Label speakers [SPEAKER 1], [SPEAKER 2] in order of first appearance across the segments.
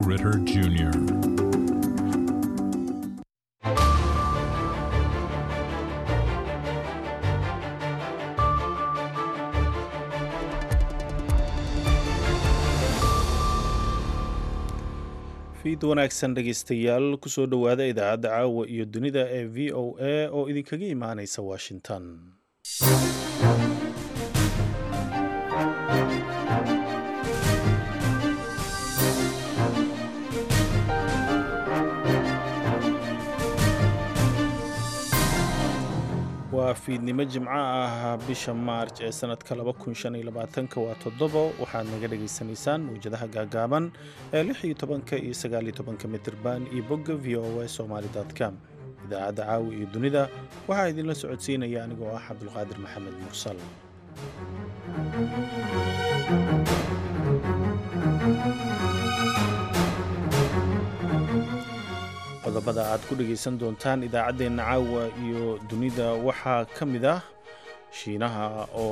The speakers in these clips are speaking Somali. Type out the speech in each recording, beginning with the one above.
[SPEAKER 1] Ritter Jr.
[SPEAKER 2] fiid wanaagsan dhegaystayaal kusoo dhowaada idaacadda caawa iyo dunida ee v o a oo idinkaga imaanaysa washington. waa fiidnimo jimco ah bisha maarj ee sanadka waa 7 waxaad naga dhegaysanaysaan mawjadaha gaagaaban ee 16 iyo 19 mitirban iyo bogga v o a somali.com. idaacadda caawi iyo dunida waxaa idinla socodsiinaya anigoo ah cabdulqaadir maxamed mursal. qodobada aad ku dhegaysan doontaan idaacaddeenna caawa iyo dunida waxaa ka mid ah shiinaha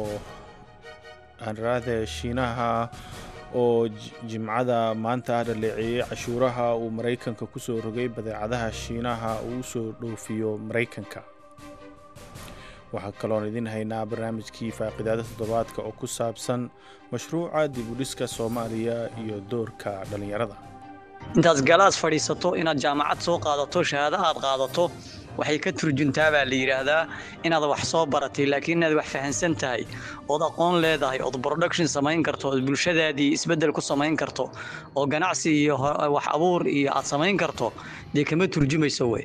[SPEAKER 2] oo jimcada maanta dhaleeceeyey cashuuraha uu maraykanka ku soo rogay badeecadaha shiinaha uu soo dhoofiyo maraykanka. waxaa kaloon idin haynaa barnaamijkii faaqidaada toddobaadka oo ku saabsan mashruuca dib u dhiska soomaaliya iyo doorka dhallinyarada.
[SPEAKER 3] intaad galaas fadhiisato inaad jaamacad soo qaadato shahaado aad qaadato waxay ka turjuntaa baa la yidhaahdaa inaad wax soo baratay, laakiin inaad wax fahansan tahay ood aqoon leedahay ood production samayn karto ood bulshadaadii isbeddel ku samayn karto oo ganacsi iyo wax abuur iyo aad samayn karto dee kama turjumayso wey.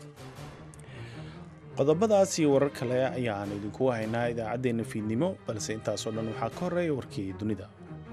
[SPEAKER 2] qodobadaas iyo warar kale ayaan idinku haynaa idaacaddeenna fiidnimo, balse intaasoo dhan waxaa ka horreeya warkii dunida.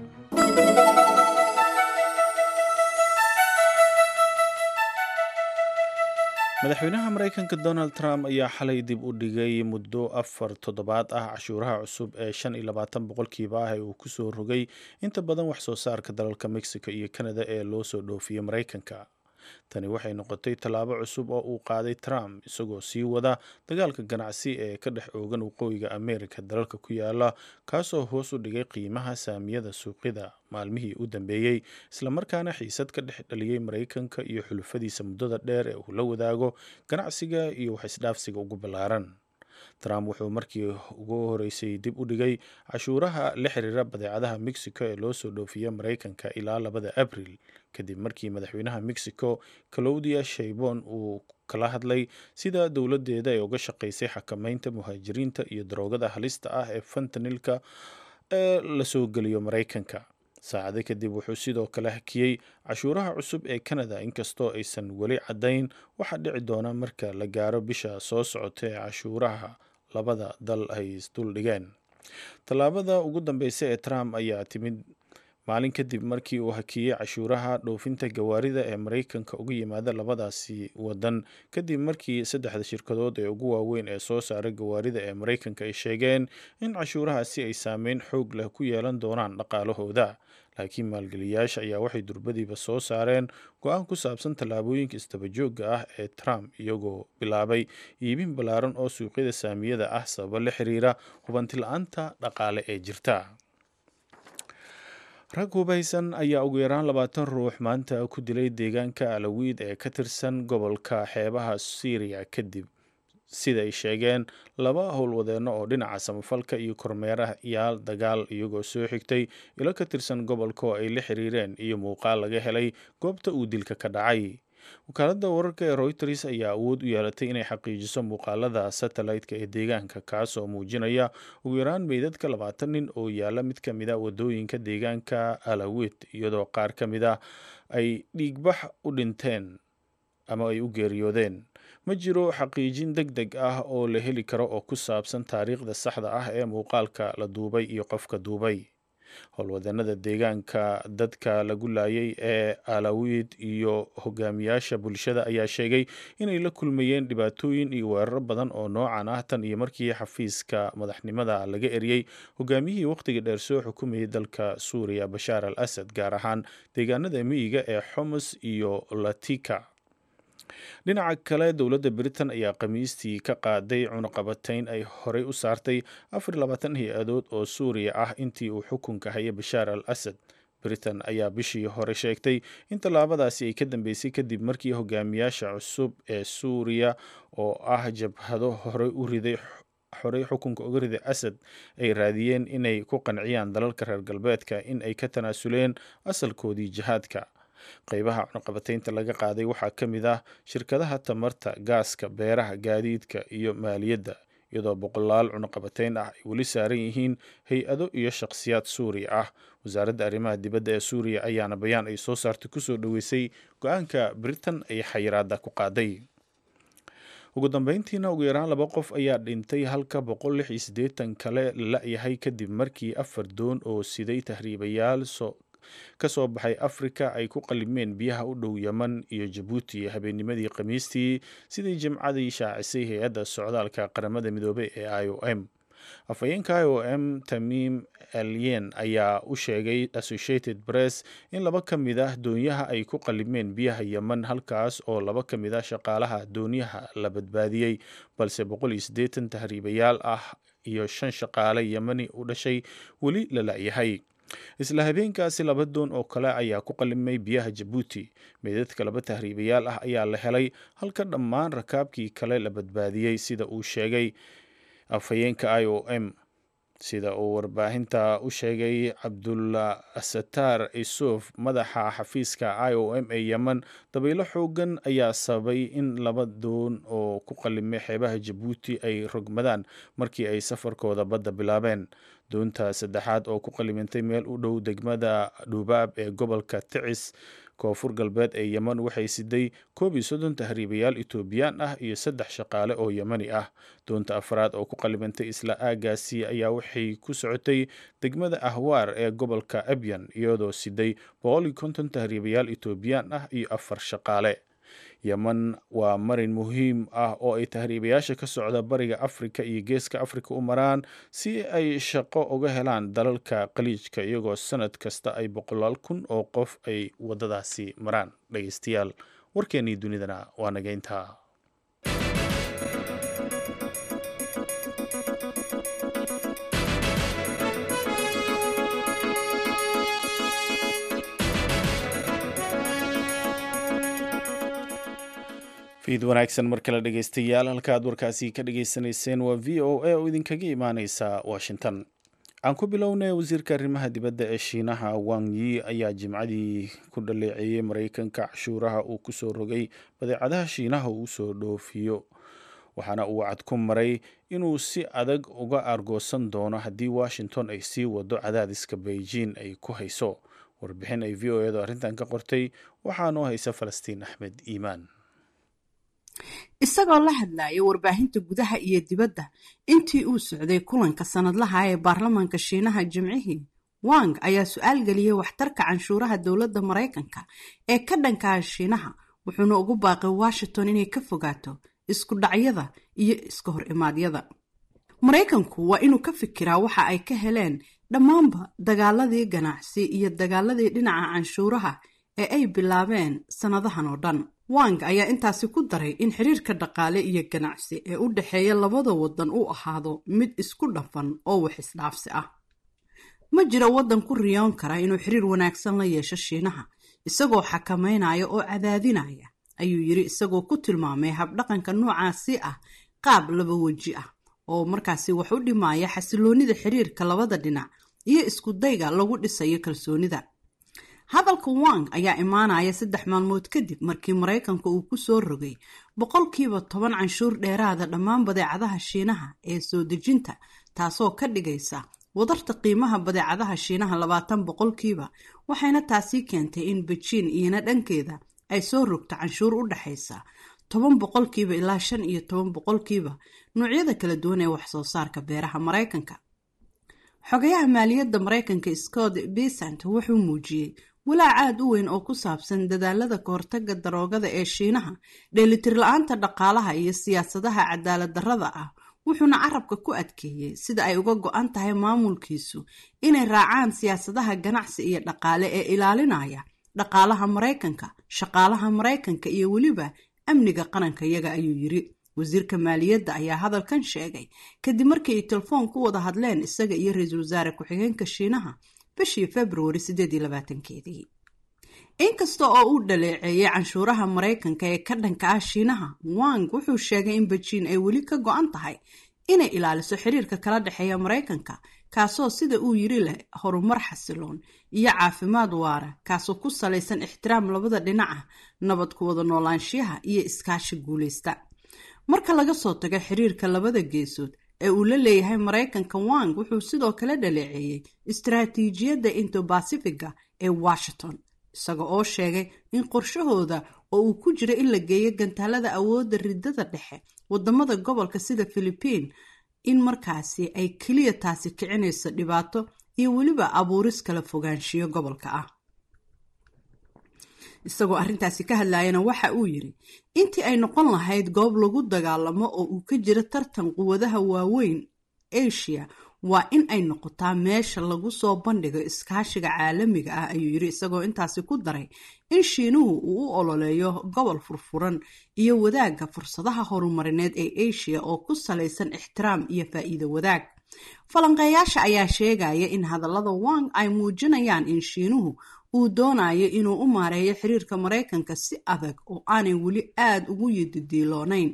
[SPEAKER 2] madaxweynaha maraykanka donald trump ayaa xalay dib u dhigay muddo 4 toddobaad ah cashuuraha cusub ee 25% ah ee uu ku soo rogay inta badan wax soo saarka dalalka mexico iyo canada ee loo soo dhoofiyo maraykanka. tani waxay noqotay tallaabo cusub oo uu qaaday trump isagoo sii wada dagaalka ganacsi ee ka dhex oogan waqooyiga amerika dalalka ku yaala, kaasoo hoos u dhigay qiimaha saamiyada suuqyada maalmihii u dambeeyey, islamarkaana xiisad ka dhex dhaliyey maraykanka iyo xulufadiisa muddada dheer ee uu la wadaago ganacsiga iyo wax isdhaafsiga ugu ballaaran. trump wuxuu markii ugu horeysay dib u dhigay cashuuraha la xiriira badeecadaha mexico ee loo soo dhoofiya maraykanka ilaa 2 abril, kadib markii madaxweynaha mexico claudia sheinbaum uu kala hadlay sida dowladeeda ay uga shaqaysay xakamaynta muhaajiriinta iyo daroogada halista ah ee fentanilka ee la soo geliyo maraykanka. saacado kadib wuxuu sidoo kale hakiyey cashuuraha cusub ee canada, inkastoo aysan weli caddayn waxa dhici doona marka la gaaro bisha soo socota ee cashuuraha labada dal ay isdul dhigeen. tallaabada ugu dambeysa ee trump ayaa timid maalin kadib markii uu hakiyey cashuuraha dhoofinta gawaarida ee maraykanka uga yimaada labadaasi wadan, kadib markii 3 shirkadood ee ugu waaweyn ee soo saara gawaarida ee maraykanka ay sheegeen in cashuurahaasi ay saameyn xoog leh ku yeelan doonaan dhaqaalahooda. laakiin maalgeliyaasha ayaa waxay durbadiiba soo saareen go-aan ku saabsan tallaabooyinka isdabajooga ah ee trump, iyagoo bilaabay iibin ballaaran oo suuqyada saamiyada ah sababo la xiriira hubanti-la-aanta dhaqaale ee jirta. rag hubaysan ayaa ugu yaraan 20 ruux maanta ku dilay deegaanka alawiid ee ka tirsan gobolka xeebaha Syria kadib sida ay sheegeen 2 howlwadeenno oo dhinaca samafalka iyo kormeerayaal dagaal, iyagoo soo xigtay ilo ka tirsan gobolka oo ay la xiriireen iyo muuqaal laga helay goobta uu dilka ka dhacay. wakaaladda wararka ee Reuters ayaa awood u yeelatay inay xaqiijiso muuqaalada satellite-ka ee deegaanka, kaasoo muujinaya ugu yaraan meydadka 20 nin oo yaala mid ka mid ah wadooyinka deegaanka alawiid, iyadoo qaar ka mid ah ay dhiigbax u dhinteen ama ay u geeriyoodeen. ma jiro xaqiijin degdeg ah oo la heli karo oo ku saabsan taariikhda saxda ah ee muuqaalka la duubay iyo qofka duubay. howlwadanada deegaanka dadka lagu laayay ee alawiid iyo hogaamiyaasha bulshada ayaa sheegay inay la kulmayeen dhibaatooyin iyo weeraro badan oo noocan ah tan iyo markii xafiiska madaxnimada laga eriyey hogaamiyihii waqtiga dheer soo xukumayay dalka suuriya bashaar al asad, gaar ahaan deegaanada miyiga ee xoms iyo latika. dhinaca kale, dowladda Britain ayaa khamiistii ka qaaday cunaqabatayn ay horey u saartay 24 hay-adood oo Suuriya ah intii uu xukunka hayay Bashaar al-Asad. britain ayaa bishii hore sheegtay in tallaabadaasi ay ka dambeysay kadib markii hogaamiyaasha cusub ee suuriya oo ah jabhado horey xukunka uga riday asad ay raadiyeen inay ku qanciyaan dalalka reer galbeedka in ay ka tanaasuleen asalkoodii jihaadka. qaybaha cunaqabataynta laga qaaday waxaa ka mid ah shirkadaha tamarta, gaaska, beeraha, gaadiidka iyo maaliyadda, iyadoo boqolaal cunaqabatayn ah ay weli saaran yihiin hay-ado iyo shakhsiyaad suuriya ah. wasaaradda arrimaha dibadda ee suuriya ayaana bayaan ay soo saartay kusoo dhoweysay go-aanka britain ay xayiraada ku qaaday. ugu dambeyntiina ugu yaraan 2 qof ayaa dhintay halka 186 kale la yahay kadib markii 4 doon oo siday tahriibayaal ka soo baxay Afrika ay ku qalimeen biyaha u dhow Yemen iyo Djibouti habeennimadii Khamiistii sidii Jimcadii shaacisay hay'adda socdaalka qaramada midoobay ee IOM. afhayeenka IOM Tamim Elyen ayaa u sheegay Associated Press in 2 ka mid ah doonyaha ay ku qalimeen biyaha Yemen, halkaas oo 2 ka mid ah shaqaalaha doonyaha la badbaadiyey, balse 180 tahriibayaal ah iyo 5 shaqaale Yemeni u dhashay weli la la'yahay. isla habeenkaasi 2 doon oo kale ayaa ku qalimay biyaha Djibouti. meedadka 2 tahriibayaal ah ayaa la helay halka dhammaan rakaabkii kale la badbaadiyey, sida uu sheegay afhayeenka IOM. sida uu warbaahinta u sheegay Cabdullah Asatar Isuf, madaxa xafiiska IOM ee Yemen, dabaylo xoogan ayaa sababay in 2 doon oo ku qalimay xeebaha Djibouti ay rogmadaan markii ay safarkooda badda bilaabeen. doonta saddexaad oo ku qalimantay meel u dhow degmada Dhubaab ee gobolka Ticis, koonfur galbeed ee Yemen, waxay siday 31 tahriibayaal Itoobiyaan ah iyo 3 shaqaale oo Yemeni ah. doonta afraad oo ku qalimantay isla aagaasi ayaa waxay ku socotay degmada Ahwaar ee gobolka Abyan, iyadoo siday 150 tahriibayaal Itoobiyaan ah iyo 4 shaqaale. Yemen waa marin muhiim ah oo ay tahriibayaasha ka socda bariga Afrika iyo geeska Afrika u maraan si ay shaqo uga helaan dalalka khaliijka, iyagoo sanad kasta ay 100,000 oo qof ay wadadaasi maraan. dhegeystayaal, warkeenii dunidana waa nageynta. fiid wanaagsan mar kale dhegeystayaal, halkaad warkaasi ka dhageysanayseen waa VOA oo idinkaga imaaneysa Washington. aan ku bilownay wasiirka arrimaha dibadda ee Shiinaha Wang Yi ayaa Jimcadii ku dhaleeceeyay Mareykanka cashuuraha uu ku soo rogay badeecadaha Shiinaha uu soo dhoofiyo, waxaana uu cad ku maray inuu si adag uga argoosan doono haddii Washington ay sii wado cadaadiska Beijing ay ku hayso. warbixin ay VOA arrintan ka qortay waxaa noo haysa Falastiin Axmed Iimaan.
[SPEAKER 1] isagoo la hadlaya warbaahinta gudaha iyo dibadda intii uu socday kulanka sanadlaha ee baarlamaanka Shiinaha Jimcihii, Wang ayaa su'aal geliyay waxtarka canshuuraha dowladda Mareykanka ee ka dhanka Shiinaha, wuxuuna ugu baaqay Washington inay ka fogaato isku dhacyada iyo iska hor imaadyada. Mareykanku waa inuu ka fikiraa waxa ay ka heleen dhammaanba dagaaladii ganacsi iyo dagaaladii dhinaca canshuuraha ee ay bilaabeen sanadahan oo dhan. Wang ayaa intaasi ku daray in xiriirka dhaqaale iyo ganacsi ee u dhaxeeya labada wadan uu ahaado mid isku dhafan oo wax isdhaafsi ah. ma jiro wadan ku riyoon kara inuu xiriir wanaagsan la yeesho Shiinaha isagoo xakameynaya oo cadaadinaya, ayuu yiri, isagoo ku tilmaamay habdhaqanka noocaasi ah qaab laba waji ah oo markaasi wax u dhimaya xasiloonida xiriirka labada dhinac iyo isku dayga lagu dhisayo kalsoonida. hadalka Wang ayaa imaanaya 3 maalmood kadib markii Mareykanka uu ku soo rogay 10% canshuur dheeraada dhammaan badeecadaha Shiinaha ee soo dejinta, taasoo ka dhigaysa wadarta qiimaha badeecadaha Shiinaha 20%, waxayna taasi keentay in Beijing iyana dhankeeda ay soo rogto canshuur u dhaxaysa 10% ilaa 15% noocyada kala duwan ee wax soo saarka beeraha Mareykanka. xogayaha maaliyadda Mareykanka Scott Bessent wuxuu muujiyay walaac aad u weyn oo ku saabsan dadaalada ka hortagga daroogada ee Shiinaha, dheelitir la'aanta dhaqaalaha iyo siyaasadaha cadaalad darrada ah, wuxuuna carabka ku adkeeyay sida ay uga go'an tahay maamulkiisu inay raacaan siyaasadaha ganacsi iyo dhaqaale ee ilaalinaya dhaqaalaha Mareykanka, shaqaalaha Mareykanka iyo weliba amniga qaranka iyaga, ayuu yiri. wasiirka maaliyadda ayaa hadalkan sheegay kadib markii ay telefoon ku wada hadleen isaga iyo ra'iisul wasaare ku-xigeenka Shiinaha bishii February 28-keedii. inkasta oo uu dhaleeceeyay canshuuraha Mareykanka ee ka dhanka ah Shiinaha, Wang wuxuu sheegay in Beijing ay weli ka go'an tahay inay ilaaliso xiriirka kala dhexeeya Mareykanka, kaasoo sida uu yiri leh horumar xasiloon iyo caafimaad waara, kaasoo ku salaysan ixtiraam labada dhinac ah, nabad ku wada noolaanshiyaha iyo iskaashi guuleysta. Marka laga soo tago xiriirka labada geesood ee uu la leeyahay Mareykanka, Wang wuxuu sidoo kale dhaleeceeyay istiraatiijiyadda Indo-Pacific ee Washington, isaga oo sheegay in qorshahooda oo uu ku jiro in la geeyo gantaalada awoodda ridada dhexe wadamada gobolka sida Philippines, in markaasi ay kaliya taasi kicinayso dhibaato iyo weliba abuuris kala fogaanshiyo gobolka ah. isagoo arrintaasi ka hadlayana waxa uu yiri intii ay noqon lahayd goob lagu dagaalamo oo uu ka jiro tartan quwadaha waaweyn Asia, waa in ay noqotaa meesha lagu soo bandhigo iskaashiga caalamiga ah, ayuu yiri, isagoo intaasi ku daray in Shiinuhu uu u ololeeyo gobol furfuran iyo wadaagga fursadaha horumarineed ee Asia oo ku salaysan ixtiraam iyo faa'iido wadaag. Falanqeeyaasha ayaa sheegaya in hadallada Wang ay muujinayaan in Shiinuhu uu doonayo inuu u maareeyo xiriirka Mareykanka si adag oo aanay weli aad ugu yididiiloonayn.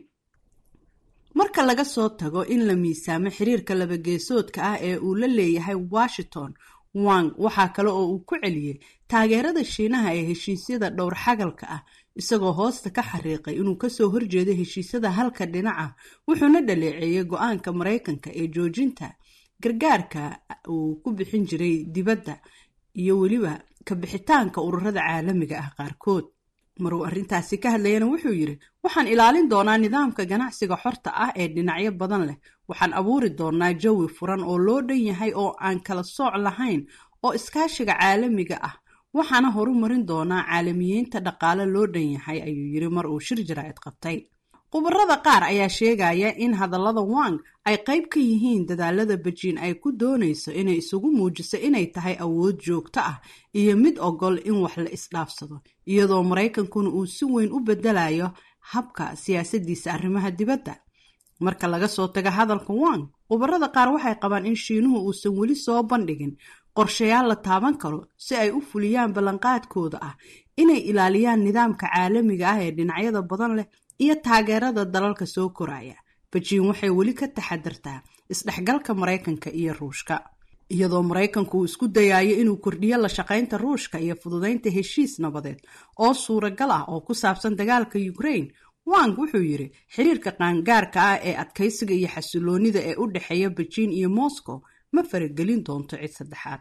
[SPEAKER 1] marka laga soo tago in la miisaamo xiriirka labageesoodka ah ee uu la leeyahay Washington, Wang waxaa kale oo uu ku celiyay taageerada Shiinaha ee heshiisyada dhowr xagalka ah, isagoo hoosta ka xariiqay inuu kasoo horjeedo heshiisyada halka dhinaca, wuxuuna dhaleeceeyay go'aanka Mareykanka ee joojinta gargaarka uu ku bixin jiray dibadda iyo weliba ka bixitaanka ururada caalamiga ah qaarkood. maruu arrintaasi ka hadlayana wuxuu yiri waxaan ilaalin doonaa nidaamka ganacsiga xorta ah ee dhinacyo badan leh, waxaan abuuri doonaa jawi furan oo loo dhan yahay oo aan kala sooc lahayn oo iskaashiga caalamiga ah, waxaana horumarin doonaa caalamiyiinta dhaqaale loo dhan yahay, ayuu yiri mar uu shir jaraa'id qabtay. Khubarada qaar ayaa sheegaya in hadallada Wang ay qayb ka yihiin dadaalada Beijing ay ku doonayso inay isugu muujiso inay tahay awood joogto ah iyo mid ogol in wax la isdhaafsado, iyadoo Mareykankuna uu si weyn u bedelayo habka siyaasadiisa arrimaha dibadda. Marka laga soo tago hadalka Wang, khubarada qaar waxay qabaan in Shiinuhu uusan weli soo bandhigin qorshayaal la taaban karo si ay u fuliyaan ballanqaadkooda ah inay ilaaliyaan nidaamka caalamiga ah ee dhinacyada badan leh iyo taageerada dalalka soo koraya. Beijing waxay weli ka taxadartaa isdhexgalka Mareykanka iyo Ruushka, iyadoo Mareykanku uu isku dayayo inuu kordhiyo la shaqaynta Ruushka iyo fududeynta heshiis nabadeed oo suuragal ah oo ku saabsan dagaalka Ukraine. Wang wuxuu yiri xiriirka qaangaarka ah ee adkaysiga iyo xasiloonida ee u dhexeeya Beijing iyo Moscow ma faragelin doonto cid saddexaad.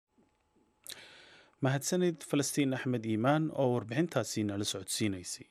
[SPEAKER 2] mahadsanid Falastiin Axmed Iimaan oo warbixintaasi nala socodsiinaysay.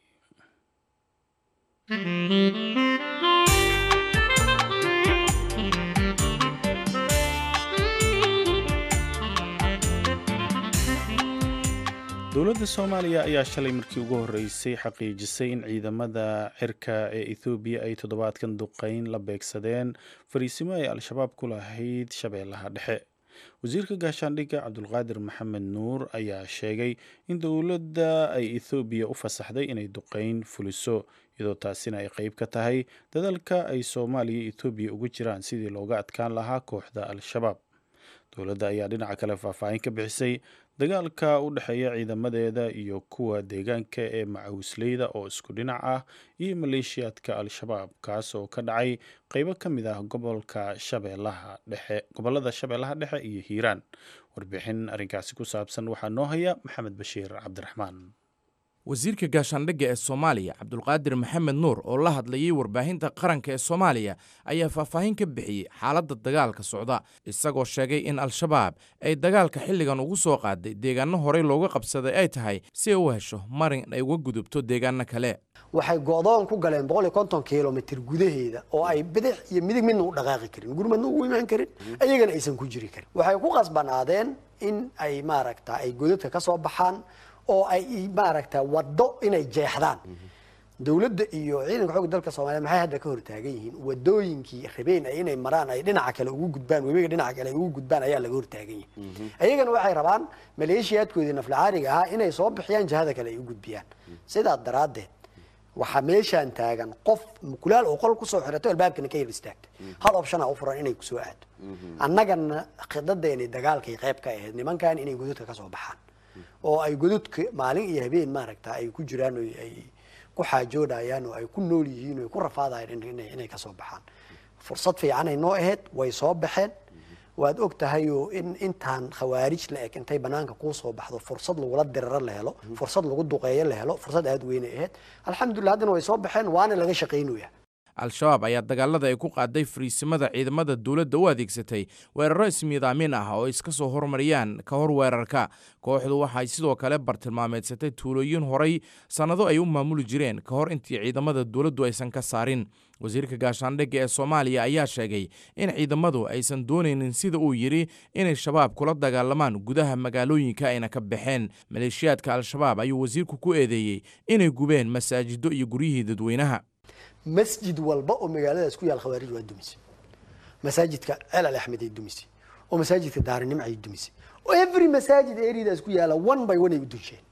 [SPEAKER 2] dowladda Soomaaliya ayaa shalay markii ugu horeysay xaqiijisay in ciidamada cirka ee Ethiopia ay toddobaadkan duqeyn la beegsadeen fariisimo ay al-shabaab ku lahayd Shabeellaha Dhexe. wasiirka gaashaandhigga Cabdulqaadir Maxamed Nuur ayaa sheegay in dowladda ay Ethiopia u fasaxday inay duqeyn fuliso, iyadoo taasina ay qayb ka tahay dadaalka ay Soomaaliya iyo Ethiopia ugu jiraan sidii looga adkaan lahaa kooxda al-shabaab. dowladda ayaa dhinaca kale faahfaahin ka bixisay dagaalka u dhexeeya ciidamadeeda iyo kuwa deegaanka ee macawisleyda oo isku dhinac ah iyo maleeshiyaadka al-shabaab, kaas oo ka dhacay qaybo ka mid ah gobolada Shabeellaha Dhexe iyo Hiiraan. warbixin arrinkaasi ku saabsan waxaa noo haya Maxamed Bashiir Cabdiraxmaan.
[SPEAKER 4] wasiirka gaashaandhigga ee Soomaaliya Cabdulqaadir Maxamed Nuur oo la hadlayay warbaahinta qaranka ee Soomaaliya ayaa faahfaahin ka bixiyay xaaladda dagaalka socda, isagoo sheegay in al-shabaab ay dagaalka xilligan ugu soo qaaday deegaano horey looga qabsaday ay tahay si ay u hesho marin ay uga gudubto deegaano kale.
[SPEAKER 5] waxay go'doon ku galeen 150 kilomitir gudaheeda oo ay bidix iyo midig midna u dhaqaaqi karin, gurmadna u imaan karin, ayagana aysan ku jiri karin. waxay ku qasbanaadeen in ay ay godadka ka soo baxaan oo ay wado inay jeexdaan. dawladda iyo ciidanka xoogga dalka Soomaaliya maxay hadda ka hortaagan yihiin wadooyinkii rabeen inay maraan ay dhinaca kale ugu gudbaan, webiga dhinaca kale ugu gudbaan ayaa laga hortaagan yahay. ayagana waxay rabaan maleeshiyaadkoodii naflacaariga ah inay soo bixiyaan jihada kale ay u gudbiyaan. sidaa daraadeed waxa meeshaan taagan qof mukulaal oo qol ku soo xirato albaabkana ka yar istaagtay hal option u furan inay ku soo aado annagana khidadeena dagaalkay qayb ka ahayd nimankan inay godadka ka soo baxaan oo ay godadka maalin iyo habeen maaragta ay ku jiraan oo ay ku xaajoodayaan oo ay ku nool yihiin oo ku rafaadayaan inay ka soo baxaan fursad fiican ay noo ahayd way soo baxeen waad og tahay oo intaan khawaarij la eg intay banaanka ku soo baxdo fursad lagu diriro la helo fursad lagu duqeeyo la helo fursad aad weyn ahayd alxamdulillah hadana way soo baxeen waana laga shaqeynaya
[SPEAKER 4] al-shabaab ayaa dagaalada ay ku qaaday fariisimada ciidamada dowladda u adeegsatay weeraro ismiidaamin ah oo iska soo hormariyaan ka hor weerarka kooxdu waxay sidoo kale bartilmaameedsatay tuulooyin horay sannado ay u maamuli jireen ka hor intii ciidamada dowladdu aysan ka saarin wasiirka gaashaandhigga ee Soomaaliya ayaa sheegay in ciidamadu aysan doonaynin sida uu yiri inay shabaab kula dagaalamaan gudaha magaalooyinka ayna ka baxeen maleeshiyaadka al-shabaab ayuu wasiirku ku eedeeyay inay gubeen masaajido iyo guryihii dadweynaha
[SPEAKER 5] masjid walba oo magaaladaas ku yaal khawaarij waa dumisay masaajidka Al Ahmed ay dumisay oo masaajidka Daarinimo ay dumisay oo every masajid area-daas ku yaala one by one ay dusheen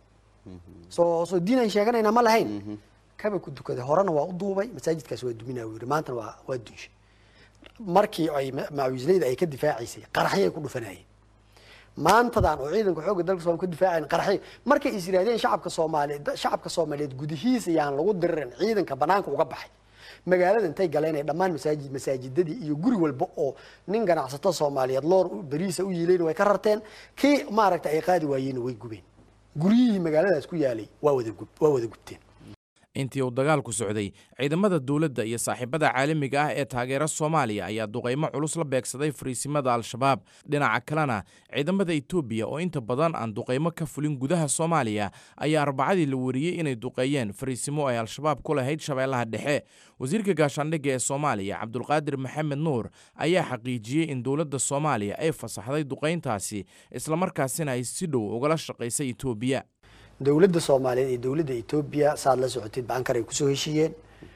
[SPEAKER 5] so diinay sheeganayna ma lahayn kaba ku dukada horena waa u duubay masaajidkaas waa duminaa wiir maanta waa dunshay markii ay maawiisleyda ay ka difaacisay qaraxyay ku dhufanayeen maantadan oo ciidanka xoogga dalka Soomaaliya ku difaaceen qaraxay markay israadeen shacabka Soomaaliyeed gudihiisa yaan lagu dirin ciidanka banaanka uga baxay magaalada intay galeen dhammaan masaajidadii iyo guri walba oo nin ganacsato Soomaaliyeed loor bariisa u yiileen way ka rarteen kii maaragtay ay qaadi waayeen way gubeen guriyihii magaaladaas ku yaalay waa wada gubteen
[SPEAKER 4] intii uu dagaalku socday ciidamada dawladda iyo saaxiibada caalamiga ah ee taageera Soomaaliya ayaa duqeymo culus la beegsaday fariisimada al-shabaab dhinaca kalena ciidamada Itoobiya oo inta badan aan duqeymo ka fulin gudaha Soomaaliya ayaa arbacadii la wariyay inay duqeeyeen fariisimo ay al-shabaab ku lahayd Shabeellaha Dhexe wasiirka gaashaandhigga ee Soomaaliya Cabdulqaadir Maxamed Nuur ayaa xaqiijiyay in dawladda Soomaaliya ay fasaxday duqeyntaasi isla markaasina ay si dhow uga shaqeysay Itoobiya
[SPEAKER 5] dawladda Soomaaliyeed iyo dawladda Itoobiya saad la socotid baankar ay ku soo heshiiyeen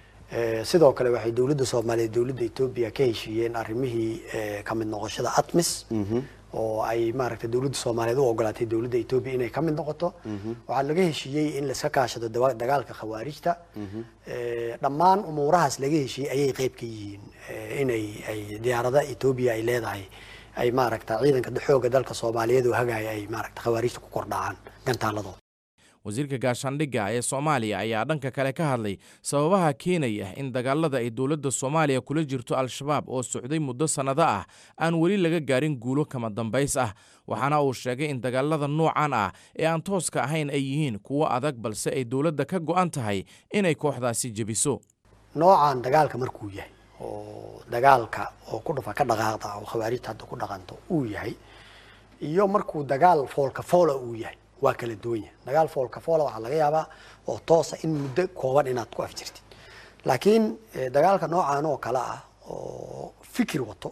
[SPEAKER 5] sidoo kale waxay dawladda Soomaaliyeed dawladda Itoobiya ka heshiiyeen arrimihii ka mid noqoshada ATMIS oo ay maaragtay dawladda Soomaaliyeed u ogolaatay dawladda Itoobiya inay ka mid noqoto waxa laga heshiiyay in la iska kaashado dagaalka khawaarijta dhammaan umuurahaas laga heshiiyay ayay qayb ka yihiin inay diyaarada Itoobiya ay leedahay ay maaragtay ciidanka xoogga dalka Soomaaliyeed oo hagaaya ay maaragtay khawaarijta ku kordhacaan gantaaladooda
[SPEAKER 4] wasiirka gaashaandhigga ee Soomaaliya ayaa dhanka kale ka hadlay sababaha keenaya in dagaalada ay dawladda Soomaaliya kula jirto al-shabaab oo socday muddo sanado ah aan wali laga gaarin guulo kama dambays ah waxaana uu sheegay in dagaalada noocan ah ee aan tooska ahayn ay yihiin kuwo adag balse ay dawladda ka go'an tahay inay kooxdaasi jebiso
[SPEAKER 5] noocan dagaalka markuu yahay oo dagaalka oo ku dhufa ka dhaqaaqda oo khawaarijta hadda ku dhaqanto uu yahay iyo markuu dagaal foolka foola uu yahay waa kala duwan yahay dagaal foolka foola waxa laga yaabaa oo toosa in muddo kooban inaad ku afjirtid laakiin dagaalka noocan oo kala ah oo fikir wato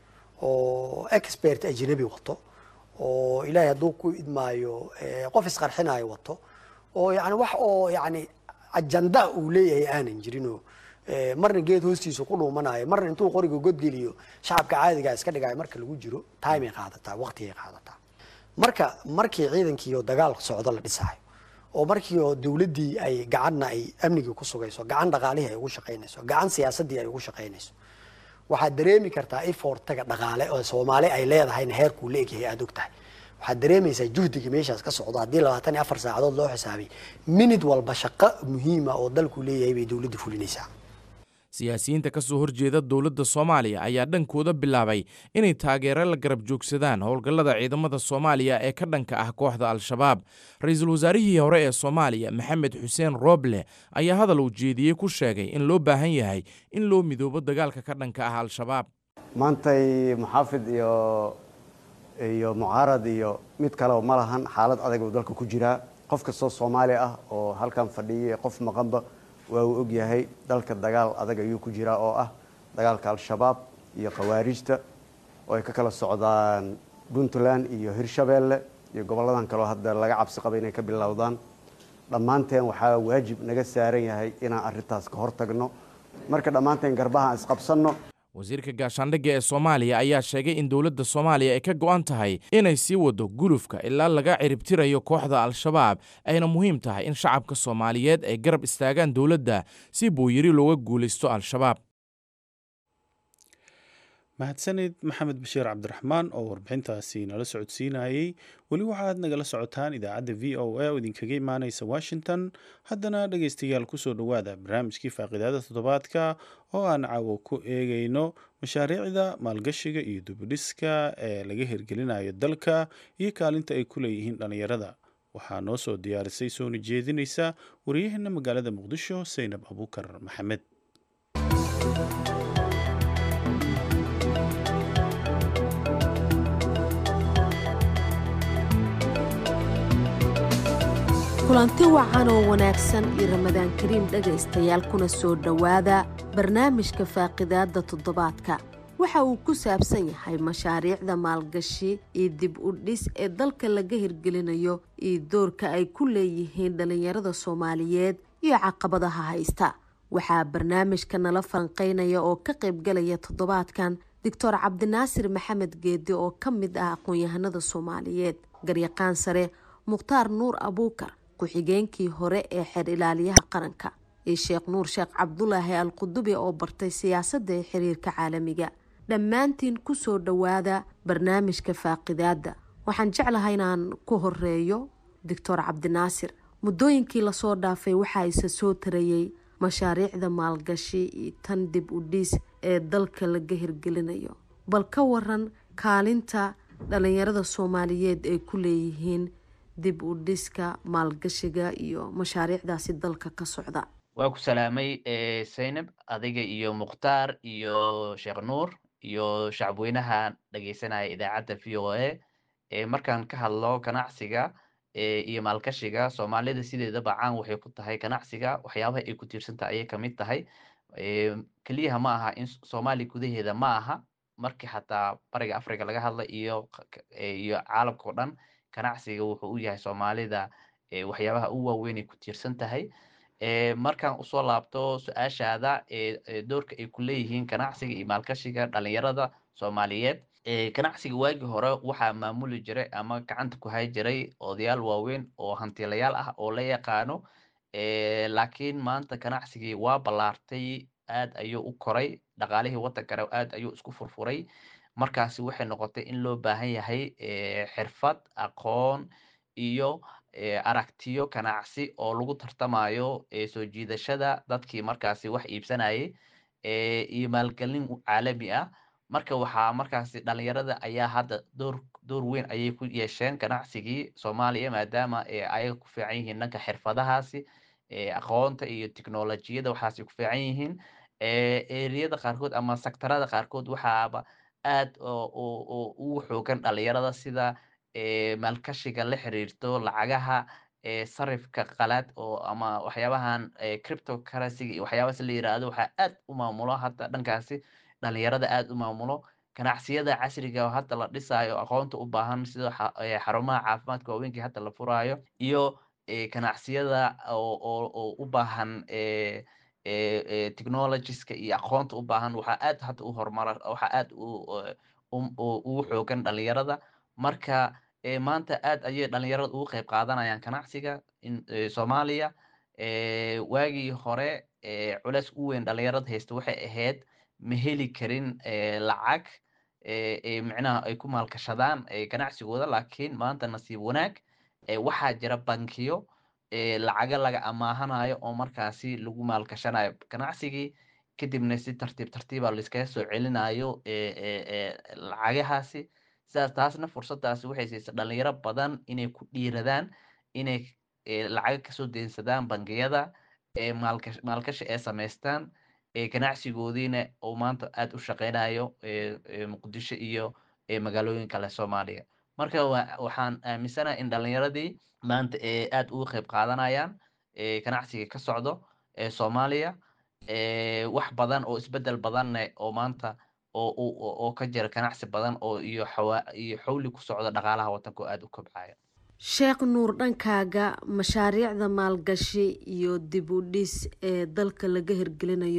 [SPEAKER 5] oo expert ajnabi wato oo ilaahay hadduu ku idmaayo qof isqarxinayo wato oo yani wax oo yani ajanda uu leeyahay aanan jirinoo marna geed hoostiisa ku dhuumanayo marna intuu qoriga godgeliyo shacabka caadiga iska dhigayo marka lagu jiro time ay qaadataa waqti ay qaadataa markii ciidankii oo dagaal socdo la dhisaayo oo markii oo dawladdii ay gacanna ay amniga ku sugayso gacan dhaqaalihii ay ugu shaqaynayso gacan siyaasadii ay ugu shaqaynayso waxaad dareemi kartaa effortaga dhaqaale oo Soomaali ay leedahayna heerkuu la egyahay aad ogtahay waxaad dareemaysaa juhdiga meeshaas ka socdo haddii 24 saacadood loo xisaabay minid walba shaqo muhiima oo dalku leeyahay bay dawladdu fulinaysaa
[SPEAKER 4] siyaasiyiinta ka soo horjeeda dawladda Soomaaliya ayaa dhankooda bilaabay inay taageero la garab joogsadaan howlgallada ciidamada Soomaaliya ee ka dhanka ah kooxda al-shabaab ra'iisul wasaarihii hore ee Soomaaliya Maxamed Xuseen Roble ayaa hadal uu jeediyay ku sheegay in loo baahan yahay in loo midoobo dagaalka ka dhanka ah al-shabaab
[SPEAKER 6] maantay muxaafid iyo mucaarad iyo mid kale oo malahan xaalad adag oo dalka ku jira qof kastoo Soomaali ah oo halkan fadhiyay qof maqanba waa uu og yahay dalka dagaal adag ayuu ku jira oo ah dagaalka al-shabaab iyo khawaarijta oo ay ka kala socdaan Puntland iyo Hirshabeelle iyo goboladan kale oo hadda laga cabsi qabo inay ka bilowdaan dhammaanteen waxaa waajib naga saaran yahay inaan arrintaas ka hortagno marka dhammaanteen garbaha isqabsanno
[SPEAKER 4] wasiirka gaashaandhigga ee Soomaaliya ayaa sheegay in dowladda Soomaaliya ay ka go'an tahay inay sii wado gulufka ilaa laga ciribtirayo kooxda Al-Shabaab ayna muhiim tahay in shacabka Soomaaliyeed ay garab istaagaan dowladda si booyiri looga guulaysto Al-Shabaab.
[SPEAKER 2] mahadsanid maxamed bashiir cabdiraxmaan oo warbixintaasi nala socodsiinayay. weli waxaad nagala socotaan idaacadda v o a oo idinkaga imaanaysa washington. haddana dhegaystayaal kusoo dhowaada barnaamijkii faaqidaada toddobaadka oo aan caawo ku eegayno mashaariicda maalgashiga iyo dubudhiska ee laga hirgelinayo dalka iyo kaalinta ay ku leeyihiin dhallinyarada. waxaa noo soo diyaarisay soona jeedinaysa waryaheena magaalada muqdisho saynab abuukar maxamed.
[SPEAKER 7] kulanti wacan oo wanaagsan iyo ramadaan kariim dhegaystayaal kuna soo dhowaada barnaamijka faaqidaada toddobaadka. waxa uu ku saabsan yahay mashaariicda maalgashi iyo dib u dhis ee dalka laga hirgelinayo iyo doorka ay ku leeyihiin dhalinyarada Soomaaliyeed iyo caqabadaha haysta. waxaa barnaamijka nala falanqeynaya oo ka qaybgalaya toddobaadkan Dr. Cabdinaasir Maxamed Geedi oo ka mid ah aqoon-yahanada Soomaaliyeed, garyaqaan sare Mukhtaar Nuur Abuukar, ku-xigeenkii hore ee xeer ilaaliyaha qaranka, iyo Sheekh Nuur Sheekh Cabdulaahi Al-Qudubi oo bartay siyaasadda ee xiriirka caalamiga. dhammaantiin ku soo dhowaada barnaamijka faaqidaada. waxaan jeclahay inaan ku horeeyo Dr. Cabdinaasir. muddooyinkii lasoo dhaafay waxaa isa soo tarayay mashaariicda maalgashi iyo tan dib u dhis ee dalka laga hirgelinayo. bal ka waran kaalinta dhalinyarada Soomaaliyeed ay ku leeyihiin dib u dhiska maalgashiga iyo mashaariicdaasi dalka ka socda.
[SPEAKER 8] waa ku salaamay Saynab, adiga iyo Mukhtaar iyo Sheekh Nuur iyo shacabweynaha dhageysanaya idaacadda VOA. markaan ka hadlo ganacsiga iyo maalgashiga, Soomaalida sideedaba caan waxay ku tahay ganacsiga, waxyaabaha ay ku tiirsantahay ayay kamid tahay. keliyaha ma aha in Soomaaliya gudaheeda ma aha, markii xataa bariga Afrika laga hadla iyo caalamka oo dhan, ganacsiga wuxuu u yahay Soomaalida waxyaabaha ugu waaweyn ay ku tiirsan tahay. markaan usoo laabto su-aashaada doorka ay ku leeyihiin ganacsiga iyo maalgashiga dhalinyarada Soomaaliyeed. ganacsiga waagii hore waxaa maamuli jiray ama gacanta ku hay jiray odayaal waaweyn oo hantiilayaal ah oo la yaqaano. laakiin maanta ganacsigii waa ballaartay, aad ayuu u koray, dhaqaalihii wadankana aad ayuu isku furfuray. markaasi waxay noqotay in loo baahan yahay xirfad, aqoon iyo aragtiyo ganacsi oo lagu tartamayo soo jiidashada dadkii markaasi wax iibsanayay iyo maalgelin caalami ah. marka waxaa markaasi dhalinyarada ayaa hadda door weyn ayay ku yeesheen ganacsigii Soomaaliya, maadaama ayaga ku fiican yihiin dhanka xirfadahaasi, aqoonta iyo tiknoolajiyada waxaas ku fiican yihiin. eriyada qaarkood ama sektarada qaarkood waxaaba aad ugu xoogan dhalinyarada, sida maalgashiga la xiriirto lacagaha, sarifka qalaad oo ama waxyaabahan cryptocurrency iyo waxyaabahaas la yiraahdo, waxaa aad u maamulo hadda dhankaasi dhalinyarada aad u maamulo. ganacsiyada casriga oo hadda la dhisayo aqoonta u baahan, sida xarumaha caafimaadka waaweynka hadda la furayo, iyo ganacsiyada oo u baahan technologieska iyo aqoonta u baahan, waxaa aad hadda u horumara, waxaa aad ugu xoogan dhalinyarada. marka maanta aad ayay dhalinyarada ugu qayb qaadanayaan ganacsiga Soomaaliya. waagii hore culays u weyn dhalinyarada haysta waxay ahayd ma heli karin lacag micnaha ay ku maalgashadaan ganacsigooda. laakiin maanta nasiib wanaag waxaa jira bankiyo lacaga laga amaahanayo oo markaasi lagu maalgashanayo ganacsigii, kadibna si tartiib tartiiba laiskaga soo celinayo lacagahaasi. sidaas taasna fursadaasi waxay siisa dhalinyaro badan inay ku dhiiradaan inay lacag kasoo deensadaan bangiyada, maalgashi ay samaystaan, ganacsigoodiina oo maanta aad u shaqeynayo Muqdisho iyo magaalooyin kale Soomaaliya. marka waxaan aaminsanahay in dhalinyaradii maanta aad uga qayb qaadanayaan ganacsiga ka socdo Soomaaliya. wax badan oo isbedel badan oo maanta oo ka jira ganacsi badan oo iyo xawli ku socda dhaqaalaha wadanka aad u kobcaya.
[SPEAKER 7] Sheekh Nuur, dhankaaga mashaariicda maalgashi iyo dib u dhis ee dalka laga hirgelinayo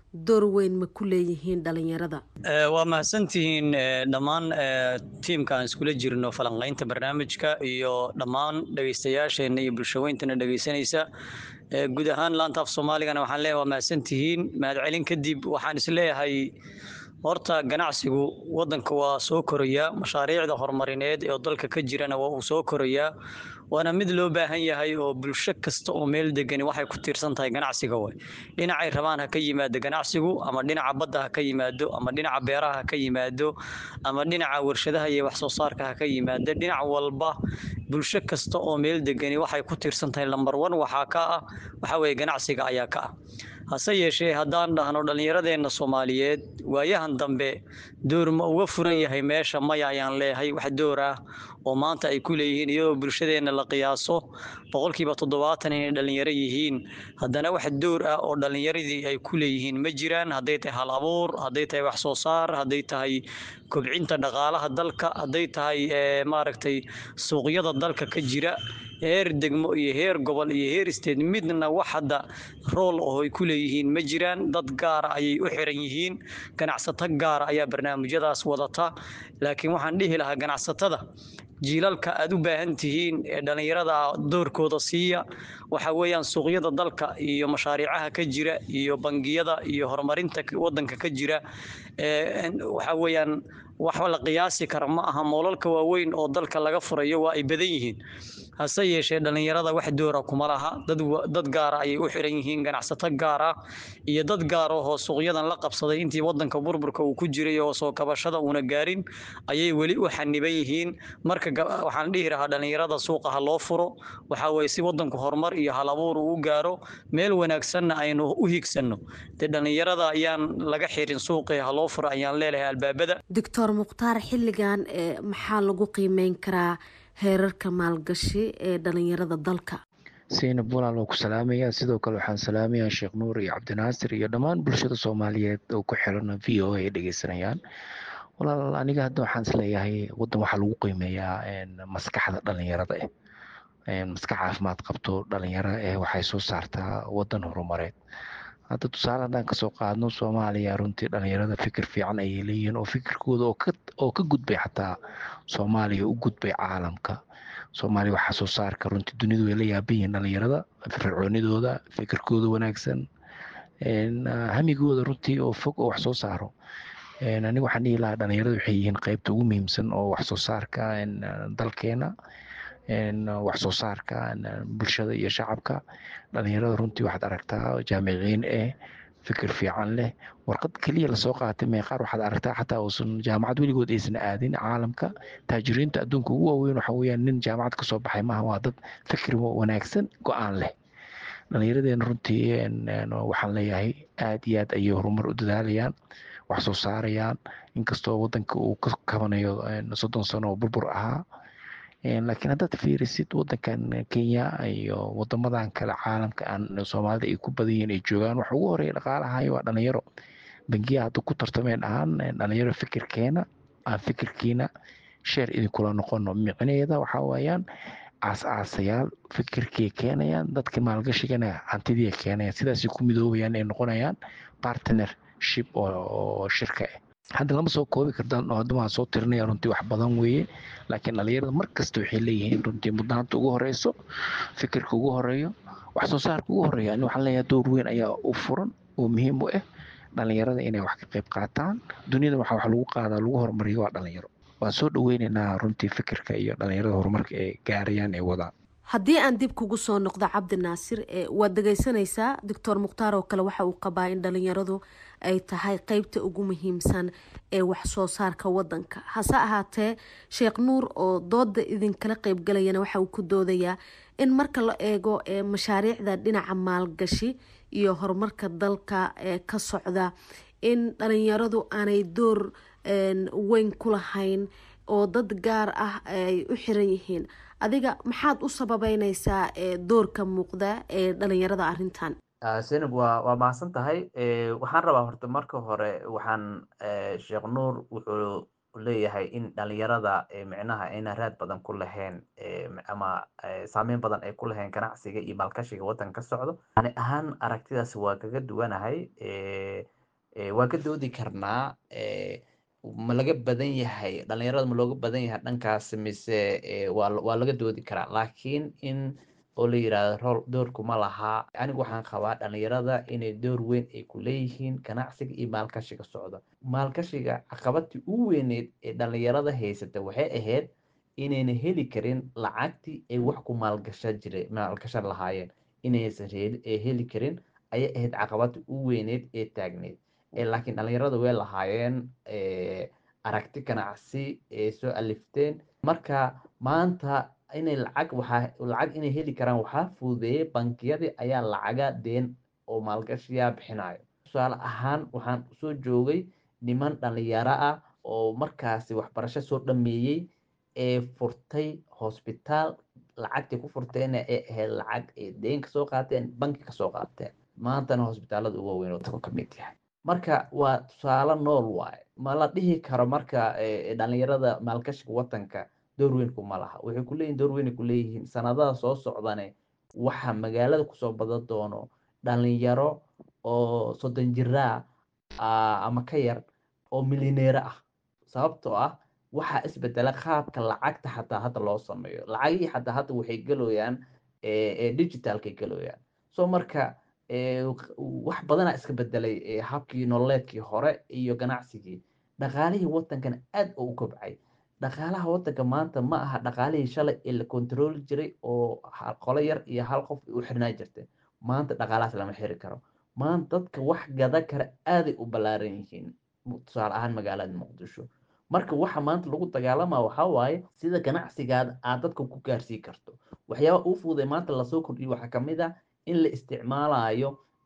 [SPEAKER 7] door weyn ma ku leeyihiin dhalinyarada?
[SPEAKER 3] waa mahadsantihiin dhammaan tiimka aan iskula jirno falanqaynta barnaamijka iyo dhammaan dhegaystayaasheenna iyo bulshaweyntana dhegaysanaysa guud ahaan laanta af soomaaligana waxaan leeyahay waa mahadsantihiin. mahadcelin kadib waxaan isleeyahay horta ganacsigu wadanka waa soo korayaa, mashaariicda horumarineed ee dalka ka jirana waa uu soo korayaa, waana mid loo baahan yahay oo bulsho kasta oo meel degani waxay ku tiirsan tahay ganacsiga way. dhinacay rabaan ha ka yimaado ganacsigu, ama dhinaca badda ha ka yimaado, ama dhinaca beeraha ha ka yimaado, ama dhinaca warshadaha iyo wax soo saarka ha ka yimaado. dhinac walba bulsho kasta oo meel degani waxay ku tiirsan tahay lambar 1 waxa weeye ganacsiga ayaa ka ah. hase yeeshee haddaan dhahno dhallinyaradeenna Soomaaliyeed waayahan dambe door ma uga furan yahay meesha, maya ayaan leeyahay. wax door ah oo maanta ay ku leeyihiin iyadoo bulshadeenna la qiyaaso 70% inay dhalinyaro yihiin, haddana wax door ah oo dhalinyaradii ay ku leeyihiin ma jiraan. hadday tahay hal abuur, hadday tahay wax soo saar, hadday tahay kobcinta dhaqaalaha dalka, hadday tahay maaragtay suuqyada dalka ka jira heer degmo iyo heer gobol iyo heer state, midna wax hadda rool oo ay ku leeyihiin ma jiraan. dad gaar ah ayay u xiran yihiin, ganacsato gaar ah ayaa barnaamijyadaas wadata. laakiin waxaan dhihi lahaa ganacsatada jiilalka aad u baahan tihiin ee dhalinyarada doorkooda siiya. waxa weeyaan suuqyada dalka iyo mashaariicaha ka jira iyo bangiyada iyo horumarinta wadanka ka jira waxa weeyaan wax la qiyaasi kara ma aha. moolalka waaweyn oo dalka laga furayo waa ay badan yihiin, hase yeeshee dhalinyarada wax doora kuma laha. dad gaar ah ayay u xiran yihiin, ganacsato gaar ah iyo dad gaar ah oo suuqyadan la qabsaday intii wadanka burburka uu ku jiray oo soo kabashada una gaarin ayay weli u xaniban yihiin. marka waxaan dhihi lahaa dhalinyarada suuqa ha loo furo, waxa weeye si wadanku horumar iyo hal abuur uu gaaro, meel wanaagsanna aynu u hiigsanno. dhalinyarada ayaan laga xirin suuqa, ha loo furo ayaan leeyahay albaabada.
[SPEAKER 7] Dr. Mukhtaar, xilligan maxaa lagu qiimeyn karaa heerarka maalgashi ee dhalinyarada dalka?
[SPEAKER 9] Zainab walaal waa ku salaamayaa, sidoo kale waxaan salaamayaa Sheekh Nuur iyo Cabdinaasir iyo dhammaan bulshada Soomaaliyeed oo ku xiran VOA ay dhegeysanayaan. walaal aniga hadda waxaan isleeyahay wadan waxaa lagu qiimeeyaa maskaxda dhalinyarada maskax caafimaad qabto dhalinyaro waxay soo saartaa wadan horumareed. hadda tusaale haddaan kasoo qaadno Soomaaliya, runtii dhalinyarada fikir fiican ayay leeyihiin oo fikirkooda oo ka gudbay xataa Soomaaliya u gudbay caalamka. Soomaaliya waxaa soo saarka runtii dunidu way la yaaban yihiin dhalinyarada, firfircoonidooda, fikirkooda wanaagsan, hamigooda runtii oo fog oo wax soo saaro. aniga waxaan dhihi lahaa dhalinyarada waxay yihiin qaybta ugu muhiimsan oo wax soo saarka dalkeena, wax soo saarka bulshada iyo shacabka. dhalinyarada runtii waxaad aragtaa jaamiciin fikir fiican leh, warqad keliya lasoo qaatay meeqaar waxaad aragtaa xataa uusan jaamacad weligood aysan aadin. caalamka taajiriinta adduunka ugu waaweyn waxa weeyaan nin jaamacad kasoo baxay maaha, waa dad fikir wanaagsan, go-aan leh. dhalinyaradeen runtii waxaan leeyahay aad iyo aad ayay horumar u dadaalayaan, wax soo saarayaan, inkastoo wadanka uu ka kabanayo 30 sano oo burbur ahaa. laakiin haddaad fiirisid wadankan Kenya iyo wadamadan kale caalamka aan Soomaalida ay ku badan yihiin ay joogaan, waxa ugu horeeya dhaqaalaha waa dhalinyaro. bangiyaha hadda ku tartameen ahaan dhalinyaro fikirkeena aan fikirkiina sheer idinkula noqono. micnaheeda waxa weeyaan aasayaal fikirkii keenayaan, dadka maalgashigana hantidii keenayaan, sidaas ku midoobayaan ay noqonayaan partnership oo shirka hadda lama soo koobi kartaan oo hadda waan soo tirinaya runtii wax badan weeye. laakiin dhalinyarada markasta waxay leeyihiin runtii mudnaanta ugu horeyso, fikirka ugu horeeyo, wax soo saarka ugu horeeya. ani waxaan leeyahay door weyn ayaa u furan oo muhiim u ah dhalinyarada inay wax ka qayb qaataan. duniyada waxa wax lagu qaadaa lagu horumariyo waa dhalinyaro. waan soo dhaweynaynaa runtii fikirka iyo dhalinyarada horumarka ay gaarayaan ee wadaan.
[SPEAKER 7] haddii aan dib kugu soo noqdo Cabdinaasir, waad dhegeysanaysaa Dr. Mukhtaar oo kale waxa uu qabaa in dhalinyaradu ay tahay qaybta ugu muhiimsan ee wax soo saarka wadanka. hase ahaatee Sheekh Nuur oo dooda idinkala qaybgalayana waxa uu ku doodayaa in marka la eego mashaariicda dhinaca maalgashi iyo horumarka dalka ka socda in dhalinyaradu aanay door weyn ku lahayn oo dad gaar ah ay u xiran yihiin. adiga maxaad u sababeynaysaa doorka muuqda ee dhalinyarada arrintan?
[SPEAKER 8] Zainab waa mahadsan tahay. waxaan rabaa horta marka hore waxaan Sheekh Nuur wuxuu leeyahay in dhalinyarada micnaha ayna raad badan ku lahayn ama saameyn badan ay ku lahayn ganacsiga iyo maalgashiga wadanka ka socdo. ani ahaan aragtidaas waa kaga duwanahay. waa ka doodi karnaa ma laga badan yahay dhalinyarada ma looga badan yahay dhankaas mise waa laga doodi karaa laakiin in oo la yiraahdo doorku ma laha anigu waxaan qabaa dhalinyarada inay door weyn ay ku leeyihiin ganacsiga iyo maalgashiga socda maalgashiga caqabadii ugu weyneed ee dhalinyarada haysata waxay ahayd inayna heli karin lacagtii ay wax ku maalgashan lahaayeen inaysan heli karin ayay ahayd caqabadii ugu weyneed ee taagneed laakiin dhalinyarada way lahaayeen aragti ganacsi ee soo alifteen marka maanta inay lacag inay heli karaan waxaa fududeeyay bankiyadii ayaa lacaga deen oo maalgashiya bixinayo tusaale ahaan waxaan soo joogay niman dhalinyaro ah oo markaasi waxbarasho soo dhameeyey ee furtay hosbitaal lacagtii ku furteena ee ahayd lacag ay deen kasoo qaateen banki kasoo qaateen maantana hosbitaalada ugu waaweyn oo ka mid yahay marka waa tusaale nool waaye ma la dhihi karo marka dhalinyarada maalgashiga wadanka door weyn kuma laha waxay ku leeyihiin door weyn ku leeyihiin sanadaha soo socdane waxa magaalada kusoo badan doono dhalinyaro oo 30 jira ama ka yar oo milyaneer ah sababtoo ah waxa isbedela qaabka lacagta xataa hadda loo sameeyo lacagii xataa hadda waxay galooyaan digitalka galooyaan soo marka wax badana iska bedelay habkii nololeedkii hore iyo ganacsigii dhaqaalihii wadankan aad u kobcay dhaqaalaha wadanka maanta ma aha dhaqaalihii shalay ee la control jiray oo qolo yar iyo hal qof u xirnaa jirtay maanta dhaqaalahaas lama xiri karo maanta dadka wax gada kara aaday u ballaaran yihiin tusaale ahaan magaalada muqdisho marka waxa maanta lagu dagaalamaa waxaa waaye sida ganacsigaada aad dadka ku gaarsii karto waxyaaba uu fududay maanta lasoo kordhiyo waxaa kamid ah in la isticmaalayo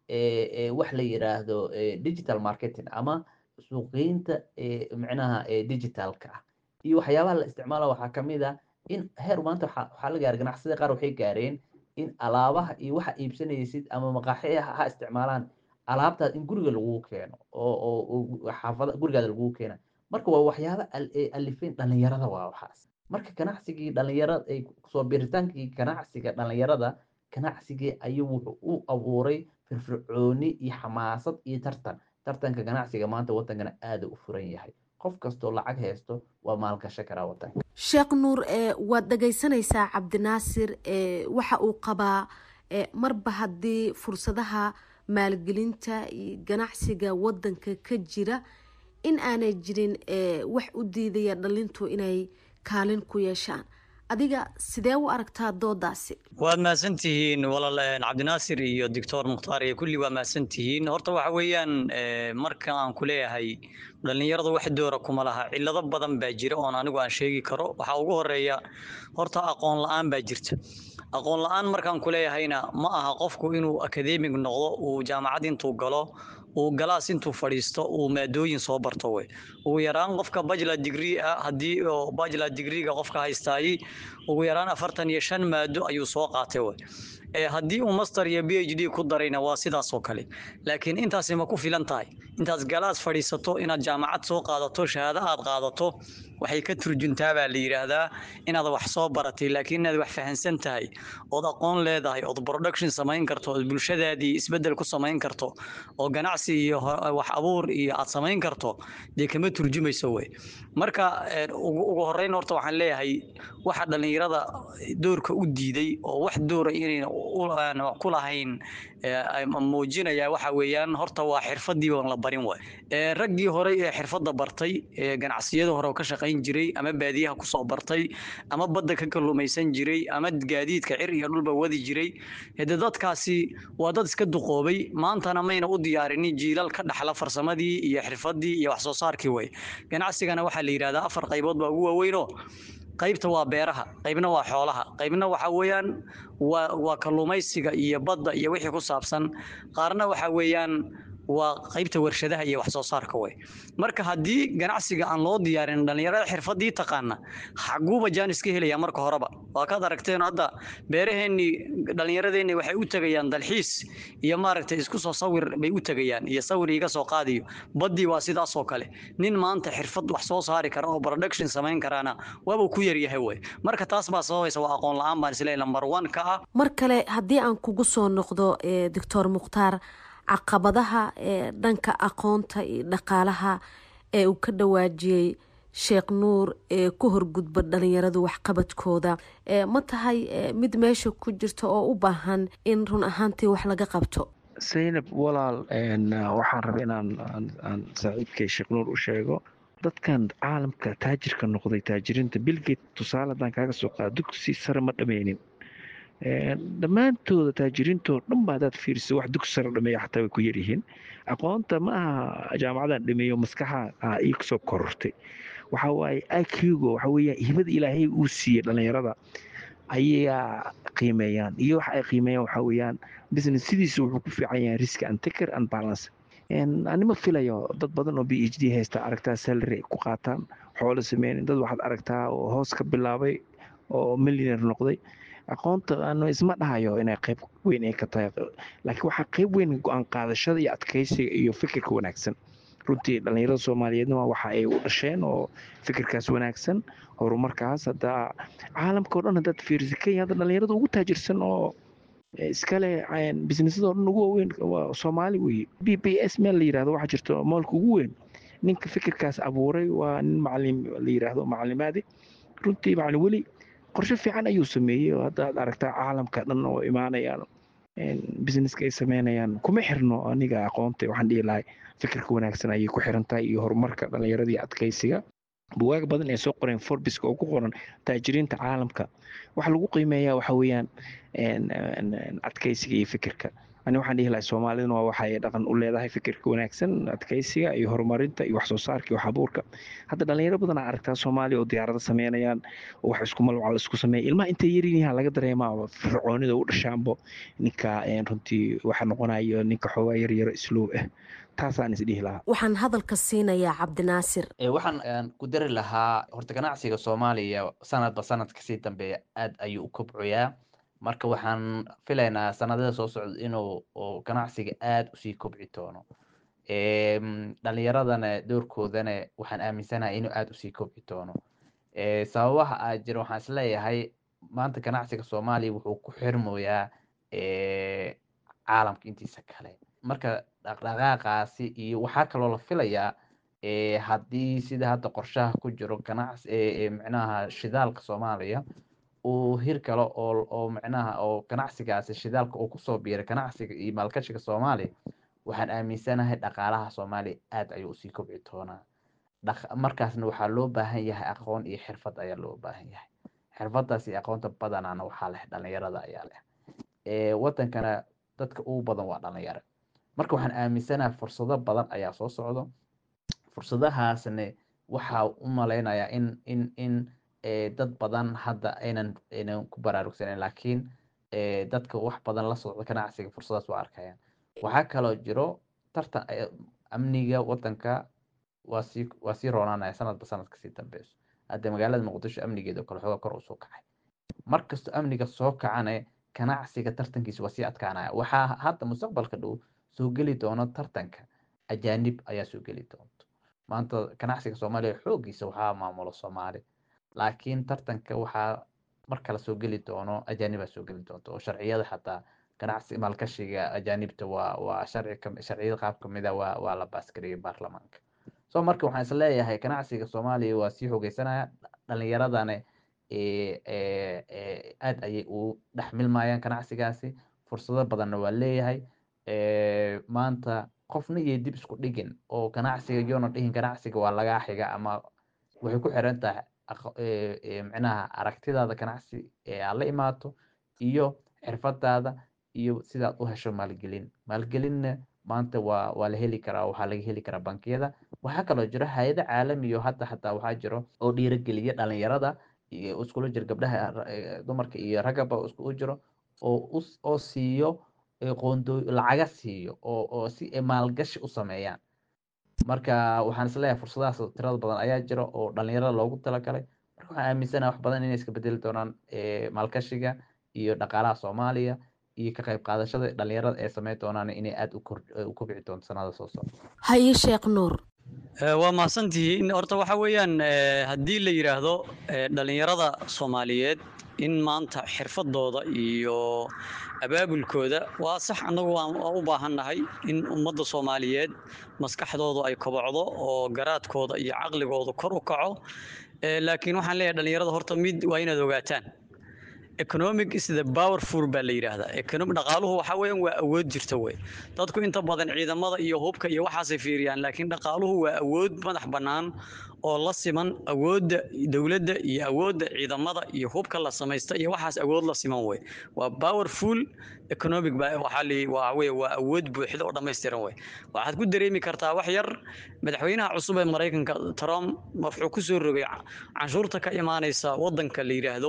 [SPEAKER 8] wax la yiraahdo digital marketing ama suuqgeynta macnaha digitalka ah iyo waxyaabaha la isticmaalo waxaa kamid ah in heer maanta waxaa la gaaray ganacsiyada qaar waxay gaareen in alaabaha iyo waxa iibsanaysid ama maqaaxiyaha ha isticmaalaan alaabtaad in guriga lagu keeno oo xaafada gurigaada lagu keena marka waa waxyaaba alifeen dhalinyarada waa waxaas marka ganacsigii dhalinyarada ay soo biritaankii ganacsiga dhalinyarada ganacsigii ayuu wuxuu u abuuray firfircooni iyo xamaasad iyo tartanka ganacsiga maanta wadankana aad u furan yahay qof kastoo lacag haysto waa maalgashan karaa wadanka
[SPEAKER 7] sheekh nuur waad dhagaysanaysaa cabdinaasir waxa uu qabaa marba haddii fursadaha maalgelinta iyo ganacsiga wadanka ka jira in aanay jirin wax u diidaya dhalintu inay kaalin ku yeeshaan adiga sidee u aragtaa doodaasi
[SPEAKER 3] waad mahadsantihiin walaal cabdinaasir iyo doctor mukhtaar iyo kulli waa mahadsantihiin horta waxa weeyaan marka aan ku leeyahay dhalinyarada wax doora kuma laha cilado badan baa jira oo anigu aan sheegi karo waxa ugu horeeya horta aqoon la'aan baa jirta aqoon la'aan markaan ku leeyahayna ma aha qofku inuu academic noqdo uu jaamacad intuu galo uu galaas intuu fadhiisto uu maadooyin soo barto way ugu yaraan qofka bachelor degree ah haddii bachelor degree-ga qofka haystaayay ugu yaraan 45 maado ayuu soo qaatay way haddii uu master iyo PhD ku darayna waa sidaas oo kale laakiin intaas ma ku filan tahay intaas galaas fadhiisato inaad jaamacad soo qaadato shahaado aad qaadato waxay ka turjuntaa baa la yiraahdaa inaad wax soo baratay laakiin inaad wax fahansan tahay oo aqoon leedahay oo production samayn karto oo bulshadaadii isbedel ku samayn karto oo ganacsi iyo wax abuur iyo aad samayn karto de kama turjumayso way marka ugu horeyn horta waxaan leeyahay waxa dhalinyarada doorka u diiday oo wax door inay ku lahayn muujinaya waxa weeyaan horta waa xirfadii oo la barin way raggii hore ee xirfada bartay ganacsiyada hore oo ka shaqayn jiray ama baadiyaha ku soo bartay ama badda ka kalluumaysan jiray ama gaadiidka cir iyo dhulba wadi jiray dadkaasi waa dad iska duqoobay maantana mayna u diyaarin jiilal ka dhaxla farsamadii iyo xirfadii iyo wax soo saarkii way ganacsigana waxa la yiraahdaa 4 qaybood baa ugu waaweyn oo qaybta waa beeraha qaybna waa xoolaha qaybna waxa weeyaan waa kalluumaysiga iyo badda iyo wixii ku saabsan qaarna waxa weeyaan waa qaybta warshadaha iyo wax soo saarka way marka hadii ganacsiga aan loo diyaarin dhalinyarada xirfadii taqaana xaguuba jaanis ka helaya marka horeba waa ka aragteen hadda beeraheeni dhalinyaradeenni waxay u tagayaan dalxiis iyo maaragtay isku soo sawir bay u tagayaan iyo sawir iga soo qaadiyo badii waa sidaas oo kale nin maanta xirfad wax soo saari kara oo production samayn karana waaba ku yar yahay way marka taas baa sababaysa waa aqoon la'aan baan isleeyahay number 1 ka ah
[SPEAKER 7] mar kale hadii aan kugu soo noqdo doctor Mukhtaar caqabadaha dhanka aqoonta iyo dhaqaalaha ee uu ka dhawaajiyey sheekh nuur ee ku horgudba dhalinyaradu waxqabadkooda ma tahay mid meesha ku jirta oo u baahan in run ahaantii wax laga qabto?
[SPEAKER 9] Zaynab walaal waxaan rabay inaan saaxiibkay sheekh nuur u sheego dadkan caalamka taajirka noqday taajiriinta Bill Gates tusaale haddaan kaaga soo qaado dugsi sare ma dhammaynin dhammaantooda taajiriintoo dhan ba haddaad fiiriso wax dugsi sare dhameeya xataa way ku yaryihiin aqoonta ma aha jaamacadan dhameeyo maskaxa ii kusoo korortay waxa waaye IQ-ga waxa weeyaan hibada ilaahay uu siiyey dhalinyarada ayaa qiimeeyaan iyo waxa ay qiimeeyaan waxa weeyaan business sidiisa wuxuu ku fiican yahay risk and taker and balance anima filayo dad badan oo PhD haysta aragtaa salary ku qaataan xoolo sameeyeen dad waxaad aragtaa oo hoos ka bilaabay oo millionaire noqday aqoonta aan isma dhahayo inay qayb weyn ay ka tahay laakiin waxa qayb weyn go'aan qaadashada iyo adkeysiga iyo fikirka wanaagsan runtii dhalinyarada Soomaaliyeedna waxa ay u dhasheen oo fikirkaas wanaagsan horumarkaas hadda caalamka oo dhan hadda fiirsi Kenya hadda dhalinyarada ugu taajirsan oo iskale businessadoo dhan ugu weyn waa Soomaali weeye BBS meel la yiraahdo waxa jirto moolka ugu weyn ninka fikirkaas abuuray waa nin macallin la yiraahdo macallimaadi runtii macallin weli qorshe fiican ayuu sameeyey oo hadda aad aragtaa caalamka dhan oo imaanayaan businesska ay sameynayaan kuma xirno aniga aqoonta waxaan dhihi lahay fikirka wanaagsan ayay ku xiran tahay iyo horumarka dhalinyarada iyo adkeysiga buugaag badan ee soo qoreen Forbes oo ku qoran taajiriinta caalamka waxa lagu qiimeeyaa waxa weeyaan adkeysiga iyo fikirka ani waxaan dhihi lahay Soomaaliduna waa waxa ay dhaqan u leedahay fikirka wanaagsan adkeysiga iyo horumarinta iyo wax soo saarka iyo xabuurka hadda dhalinyaro badan aad aragtaa Soomaaliya oo diyaarada sameynayaan oo wax isku malwal isku sameeyay ilmaha intay yariin laga dareemaa fircoonida u dhashaanbo ninka runtii waxa noqonayo ninka xoogaa yar isluub taasaan isdhihi lahaa
[SPEAKER 7] waxaan hadalka siinayaa Cabdinaasir
[SPEAKER 8] waxaan ku dari lahaa horta ganacsiga Soomaaliya sanadba sanadka sii dambeeya aad ayuu u kobcayaa marka waxaan filaynaa sanadada soo socda inuu ganacsiga aad u sii kobci doono dhalinyaradana doorkoodana waxaan aaminsanahay inuu aad u sii kobci doono sababaha aad jiro waxaan isleeyahay maanta ganacsiga Soomaaliya wuxuu ku xirmoyaa caalamka intiisa kale marka dhaqdhaqaaqaasi iyo waxaa kaloo la filayaa haddii sida hadda qorshaha ku jiro ganacsi macnaha shidaalka Soomaaliya uu hir kale oo macnaha oo ganacsigaasi shidaalka uu kusoo biiray ganacsiga iyo maalgashiga Soomaaliya waxaan aaminsanahay dhaqaalaha Soomaaliya aad ayuu u sii kobci doonaa markaasna waxaa loo baahan yahay aqoon iyo xirfad ayaa loo baahan yahay xirfadaas iyo aqoonta badanaana waxaa leh dhalinyarada ayaa leh wadankana dadka ugu badan waa dhalinyaro marka waxaan aaminsanahay fursado badan ayaa soo socdo fursadahaasna waxaa u maleynayaa in dad badan hadda aynan ku baraarugsaneyn laakiin dadka wax badan la socda ganacsiga fursadaas waa arkayaan waxaa kaloo jiro tartan amniga wadanka waa sii roonaanaya sanadba sanadka sii dambeyso hadda magaalada Muqdisho amnigeeda oo kale xoogaa kor u soo kacay markasta amniga soo kacane ganacsiga tartankiisa waa sii adkaanaya waxaa hadda mustaqbalka dhow soo geli doona tartanka ajaanib ayaa soo geli doonto maanta ganacsiga Soomaaliya xoogiisa waxaa maamulo Soomaali laakiin tartanka waxaa markala soo geli doono ajaanib soo geli doonto oo sharciyada xataa ganacsi maalgashiga ajaanibta waa sharciyada qaab kamid ah waa la baasgareeyay baarlamaanka soo marka waxaan isleeyahay ganacsiga Soomaaliya waa sii xoogeysanaya dhalinyaradana aad ayay u dhaxmilmayaan ganacsigaasi fursado badanna waa leeyahay maanta qofna iyo dib isku dhigin oo ganacsiga yoona dhihin ganacsiga waa laga xiga ama waxay ku xiran tahay macnaha aragtidaada ganacsi aad la imaato iyo xirfadaada iyo sidaad u hesho maalgelinna maanta waa la heli karaa waxaa laga heli karaa bankiyada waxaa kaloo jira hay'ado caalami oo hadda xataa waxaa jiro oo dhiirigeliya dhalinyarada iyo iskula jir gabdhaha dumarka iyo ragaba isku jiro oo siiyo qoondooy lacaga siiyo oo si maalgashi u sameeyaan marka waxaan isleeyahay fursadahaas tirada badan ayaa jira oo dhalinyarada loogu talagalay marka waxaan aaminsanahay wax badan inay iska bedeli doonaan maalgashiga iyo dhaqaalaha Soomaaliya iyo ka qayb qaadashada dhalinyarada ee sameey doonaan inay aad u kobci doonto sanadada soo socda
[SPEAKER 7] haye Sheekh Nuur
[SPEAKER 3] waa mahadsantihiin horta waxa weeyaan haddii la yidhaahdo dhalinyarada soomaaliyeed in maanta xirfadooda iyo abaabulkooda waa sax annagu waan u baahannahay in ummadda soomaaliyeed maskaxdoodu ay kobocdo oo garaadkooda iyo caqligooda kor u kaco laakiin waxaan leeyahay dhalinyarada horta mid waa inaad ogaataan economic is the powerful baa la yiraahdaa dhaqaaluhu waxa weeyaan waa awood jirta wey dadku inta badan ciidamada iyo hubka iyo waxaasay fiiriyaan laakiin dhaqaaluhu waa awood madax bannaan oo la siman awoodda dowladda iyo awoodda ciidamada iyo hubka la samaysta iyo waxaas awood la siman wey waa powerful economic waa awood buuxda oo dhammaystiran wey waxaad ku dareemi kartaa wax yar madaxweynaha cusub ee Mareykanka Trump wuxuu ku soo rogay canshuurta ka imaanaysa wadanka la yiraahdo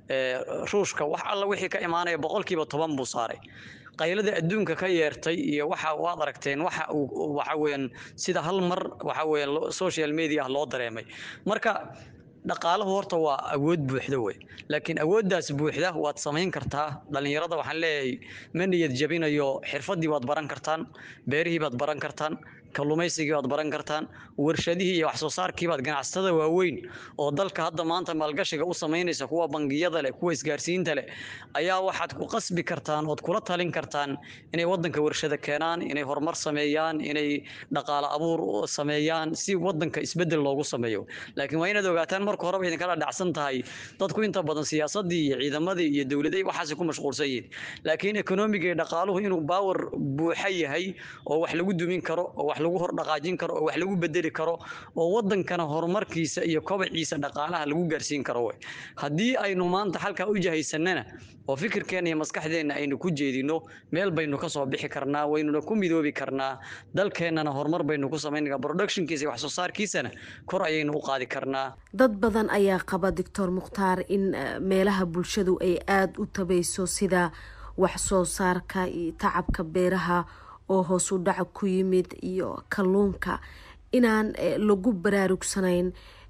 [SPEAKER 3] ruushka wax alla wixii ka imaanaya 10% buu saaray qaylada adduunka ka yeertay iyo waxa waad aragteen waxa weeyaan sida hal mar waxa weeyaan social media loo dareemay marka dhaqaaluhu horta waa awood buuxda wey laakiin awooddaas buuxda waad samayn kartaa dhalinyarada waxaan leeyahay ma niyad jabinayo xirfadii waad baran kartaan beerihii baad baran kartaan kalluumaysigii baad baran kartaan warshadihii iyo wax soo saarkii baad ganacsatada waaweyn oo dalka hadda maanta maalgashiga u samaynaysa kuwa bangiyada leh kuwa isgaarsiinta leh ayaa waxaad ku qasbi kartaan ood kula talin kartaan inay wadanka warshada keenaan inay horumar sameeyaan inay dhaqaale abuur sameeyaan si wadanka isbedel loogu sameeyo laakiin waa inaad ogaataan marka horeba idin kala dhacsan tahay dadku inta badan siyaasadii iyo ciidamadii iyo dowladii waxaas ku mashquulsan yihiin laakiin economic ee dhaqaaluhu inuu power buuxa yahay oo wax lagu dumin karo oo wax lagu hor dhaqaajin karo oo wax lagu bedeli karo oo wadankana horumarkiisa iyo kobaciisa dhaqaalaha lagu gaarsiin karo way hadii aynu maanta halka u jahaysanana oo fikirkeena iyo maskaxdeena aynu ku jeedino meel baynu ka soo bixi karnaa waynu ku midoobi karnaa dalkeenana horumar baynu ku sameynaa productionkiisa wax soo saarkiisana kor ayaynu u qaadi karnaa
[SPEAKER 7] dad badan ayaa qaba Dr. Mukhtaar in meelaha bulshadu ay aad u tabayso sida wax soo saarka iyo tacabka beeraha oo hoos u dhac ku yimid iyo kalluunka inaan lagu baraarugsanayn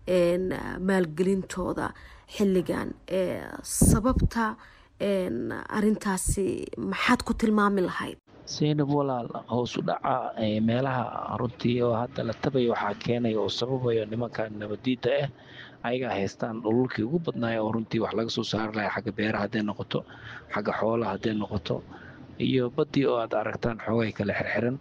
[SPEAKER 7] maalgelintooda xilligan sababta arintaasi maxaad ku tilmaami lahayd
[SPEAKER 9] Zainab walaal hoos u dhaca meelaha runtii oo hadda la tabayo waxaa keenay oo sababayo nimanka nabadiida ah ayaga haystaan dhulkii ugu badnaay oo runtii wax laga soo saari lahaa xagga beeraha hadday noqoto xagga xoolaha hadday noqoto iyo badii oo aad aragtaan xoogay kala xirxiran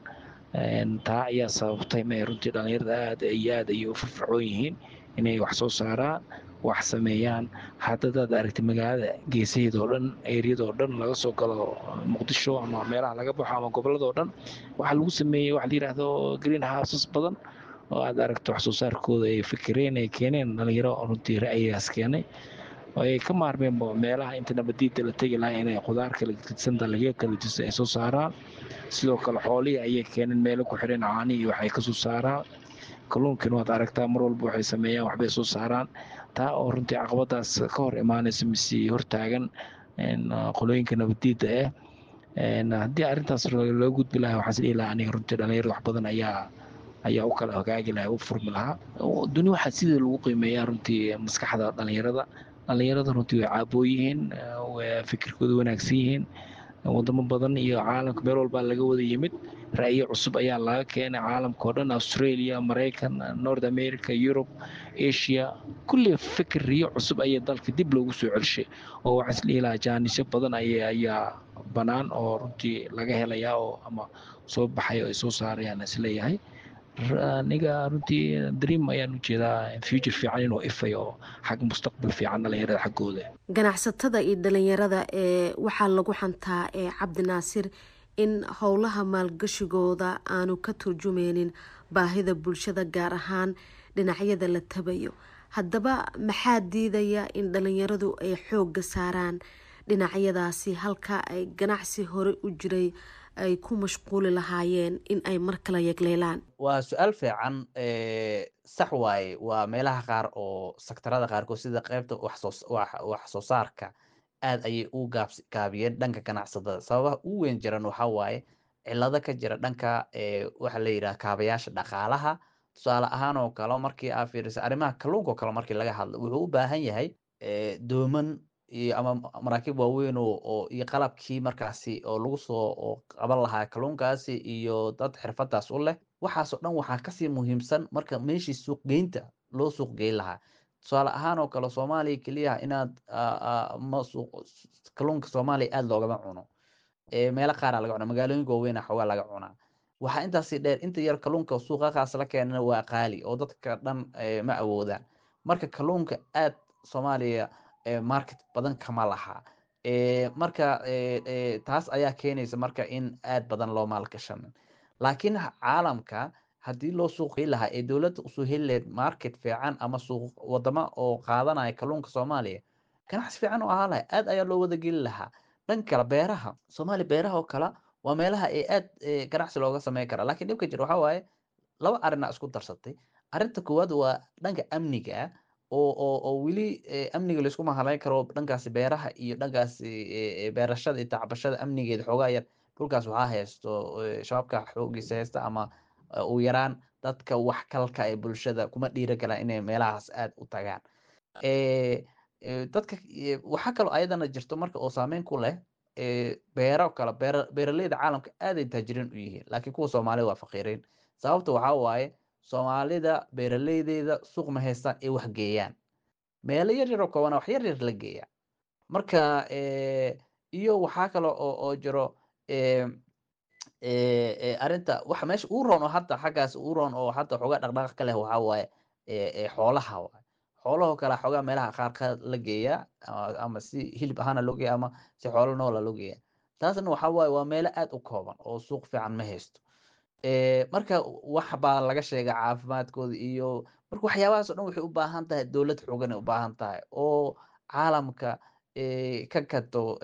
[SPEAKER 9] taa ayaa sababtay ma runtii dhalinyarada aad ayay u firfircoon yihiin inay wax soo saaraan wax sameeyaan haddaad aragtay magaalada geesaheeda oo dhan eeriyada oo dhan laga soo galo muqdisho ama meelaha laga baxo ama gobolada oo dhan waxa lagu sameeyay wax la yiraahdo green houses badan oo aad aragto wax soo saarkooda ay fikireen ay keeneen dhalinyaro runtii ra'yigaas keenay oo ay ka maarmeen meelaha inta nabadiida la tagi lahaa inay qudaar kala gedsan dalagyo kala duwan ay soo saaraan sidoo kale xoolihii ayay keeneen meelo ku xiran caani iyo waxay ka soo saaraan kalluunkiina waad aragtaa mar walba waxay sameeyaan waxbay soo saaraan taa oo runtii caqabadaas ka hor imaanaysa mise hortaagan qolooyinka nabadiida haddii arrintaas loo gudbi lahaa waxaan is dhihi lahaa aniga runtii dhalinyarada wax badan ayaa u kala hagaagi lahaa u furmi lahaa duni waxaa sidii lagu qiimeeyaa runtii maskaxda dhalinyarada runtii way caaboo yihiin fikirkooda wanaagsan yihiin wadamo badan iyo caalamka meel walbaa laga wada yimid ra'yo cusub ayaa laga keenay caalamka oo dhan Australia Mareykan North America Europe Asia kulli fikriyo cusub ayaa dalka dib loogu soo celshay oo wax isla jaanisyo badan ayaa banaan oo runtii laga helayaa oo ama soo baxay oo soo saarayaan isleeyahay aniga runtii dream ayaan u jeedaa future fiican inuu ifayo xag mustaqbal fiican dhalinyarada xaggooda
[SPEAKER 7] ganacsatada iyo dhalinyarada waxaa lagu xantaa Cabdinaasir in howlaha maalgashigooda aanu ka turjumeynin baahida bulshada gaar ahaan dhinacyada la tabayo haddaba maxaa diidaya in dhalinyaradu ay xoogga saaraan dhinacyadaasi halka ay ganacsi hore u jiray ay ku mashquuli lahaayeen in ay mar kale yagleelaan
[SPEAKER 8] waa su'aal fiican sax waaye waa meelaha qaar oo sektarada qaarkood sida qaybta wax soo saarka aad ayay u gaabiyeen dhanka ganacsatada sababaha ugu weyn jiran waxaa waaye cilado ka jira dhanka waxa la yidhaha kaabayaasha dhaqaalaha tusaale ahaan oo kale markii aad fiiriso arrimaha kalluunka oo kale markii laga hadlo wuxuu u baahan yahay dooman iyo ama maraakiib waaweyn oo iyo qalabkii markaasi oo lagu soo qaban lahaa kalluunkaasi iyo dad xirfadaas u leh waxaasoo dhan waxaa kasii muhiimsan marka meeshii suuqgeynta loo suuq geyn lahaa. Tusaale ahaan oo kale Soomaaliya keliya inaad kalluunka Soomaaliya aad loogama cuno. Meelo qaar laga cunaa, magaalooyinka waaweyn xoogaa laga cunaa. Waxaa intaasi dheer inta yar kalluunka suuqaaqaas la keenana waa qaali oo dadka dhan ma awoodaan. Marka kalluunka aad Soomaaliya market badan kama laha. Marka taas ayaa keenaysa marka in aad badan loo maalgashan. Laakiin caalamka haddii loo suuq geyn lahaa ee dowladda usoo heli lahayd market fiican ama suuq wadamo oo qaadanaya kalluunka Soomaaliya, ganacsi fiican oo ahaa lahaa aad ayaa loo wada geli lahaa. Dhanka kale beeraha Soomaaliya beeraha oo kale waa meelaha ay aad ganacsi looga sameyn kara. Laakiin dhibka jira waxaa waaye laba arrin isku darsatay. Arrinta koowaad waa dhanka amniga oo weli amniga la isku mahalayn karo dhankaasi beeraha iyo dhankaasi beerashada iyo tacbashada amnigeeda xoogaa yar. Dhulkaas waxaa haysto shabaabka xoogiisa haysta ama ugu yaraan dadka wax kalka ee bulshada kuma dhiiri galaan inay meelahaas aad u tagaan. Dadka waxaa kaloo ayadana jirto marka oo saameyn ku leh beero kale beeraleyda caalamka aad ay taajiriin u yihiin laakiin kuwa Soomaalida waa faqiiriin. Sababta waxaa waaye Soomaalida beeraleydeeda suuq ma haystaan ay wax geeyaan. Meelo yar yar oo kooban wax yar yar la geeyaa. Marka iyo waxaa kale oo jiro arrinta waxa meesha u roon oo hadda xaggaas u roon oo hadda xoogaa dhaqdhaqaaq ka leh waxaa waaye xoolaha waaye. Xoolaha kale xoogaa meelaha qaar la geeyaa ama si hilib ahaan loo geeyaa ama si xoolo nool loo geeyaa. Taasna waxaa waaye waa meelo aad u kooban oo suuq fiican ma haysto. Marka wax baa laga sheegaa caafimaadkooda iyo marka waxyaabahaas oo dhan waxay u baahan tahay dowlad xooggan u baahan tahay oo caalamka ka gato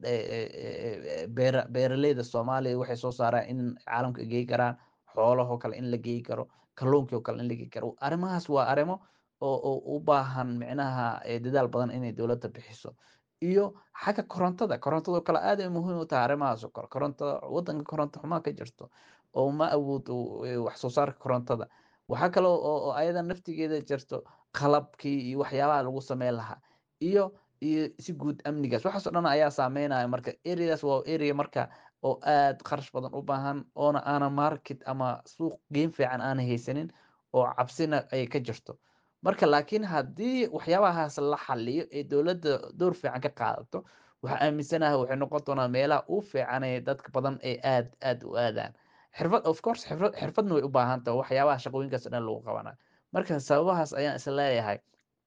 [SPEAKER 8] beeraleyda Soomaaliya waxay soo saaraan in caalamka ay geey karaan xoolaha kale in la geey karo kalluunka kale in la geey karo. Arrimahaas waa arrimo oo u baahan micnaha dadaal badan inay dowladda bixiso. Iyo xagga korontada kale aad ay muhiim u tahay arrimahaas oo kale. Korontada wadanka koronto xumaa ka jirto oo ma awoodo wax soo saarka korontada. Waxaa kale oo ayada naftigeeda jirto qalabkii iyo waxyaabaha lagu sameyn lahaa iyo si guud amnigaas waxaas oo dhan ayaa saameynaya. Marka areas waa area marka oo aad kharash badan u baahan oona aan market ama suuq geyn fiican aan haysanin oo cabsina ay ka jirto. Marka laakiin haddii waxyaabahaas la xalliyo ee dowladda door fiican ka qaadato waxa aaminsanahay waxay noqon doonaa meelaha ugu fiican ee dadka badan ay aad u aadaan. Of course xirfadna way u baahan tahay waxyaabaha shaqooyinkaas dhan lagu qabanayo. Marka sababahaas ayaan is leeyahay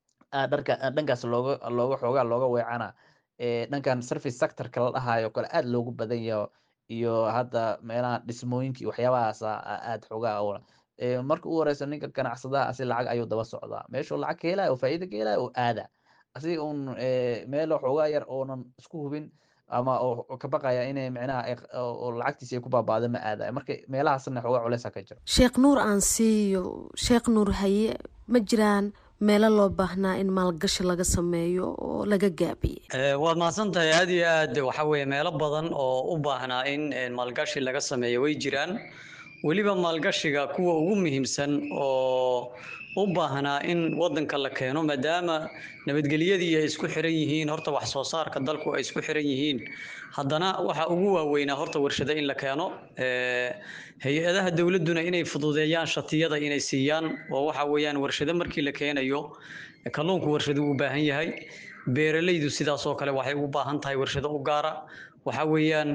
[SPEAKER 8] dhankaas xoogaa looga weecana dhankan service sector-ka la dhahayo kale aad loogu badan yahay iyo hadda meelaha dhismooyinka iyo waxyaabahaas aad xoogaa marka u horeysa ninka ganacsadaha asi lacag ayuu daba socdaa meeshuu lacag ka helayo oo faa'iido ka helayo oo aada asi uun meel xoogaa yar oonan isku hubin ama oo ka baqaya inay micnaha oo lacagtiisa ay ku baabaado ma aadayo marka meelahaasna xoogaa culeysa ka jiro.
[SPEAKER 7] Sheekh Nuur aan siiyo Sheekh Nuur haye ma jiraan meelo loo baahnaa in maalgashi laga sameeyo oo laga gaabiyey?
[SPEAKER 3] waad mahadsantahay aad iyo aad waxa weeye meelo badan oo u baahnaa in maalgashi laga sameeyo way jiraan. weliba maalgashiga kuwa ugu muhiimsan oo u baahnaa in wadanka la keeno maadaama nabadgelyadii ay isku xiran yihiin horta wax soo saarka dalku ay isku xiran yihiin haddana waxa ugu waaweynaa horta warshado in la keeno hay-adaha dawladuna inay fududeeyaan shatiyada inay siiyaan oo waxa weeyaan warshado markii la keenayo kalluunku warshado u baahan yahay beeralaydu sidaas oo kale waxay u baahan tahay warshado u gaara waxa weeyaan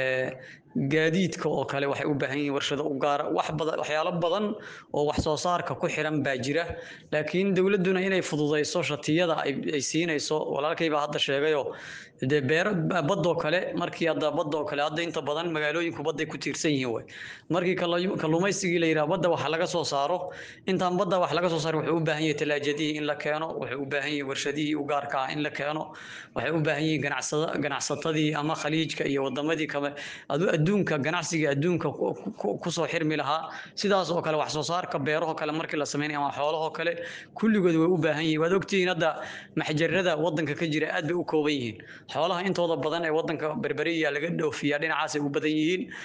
[SPEAKER 3] gaadiidka oo kale waxay u baahan yihiin warshado u gaara waxyaalo badan oo wax soo saarka ku xiran baa jira laakiin dawladuna inay fududeyso shatiyada ay siinayso walaalkayba hadda sheegayo de badoo kale markii hadda badoo kale hadda inta badan magaalooyinku baday ku tiirsan yihiin way markii kalluumaysigii la yiraahdo badda wax laga soo saaro intaan badda wax laga soo saaro wuxuu u baahan yahay talaajadii in la keeno wuxuu u baahan yahay warshadihii u gaarka ah in la keeno waxay u baahan yihiin ganacsatadii ama khaliijka iyo wadamadii kale adduunka ganacsiga adduunka ku soo xirmi lahaa sidaas oo kale wax soo saarka beeraha kale markii la sameeyo ama xoolaha kale kulligood way u baahan yihiin waad ogtiin hadda maxjarrada wadanka ka jira aad bay u kooban yihiin xoolaha intooda badan ee wadanka berberiya laga dhoofiyaa dhinacaas ay u badan yihiin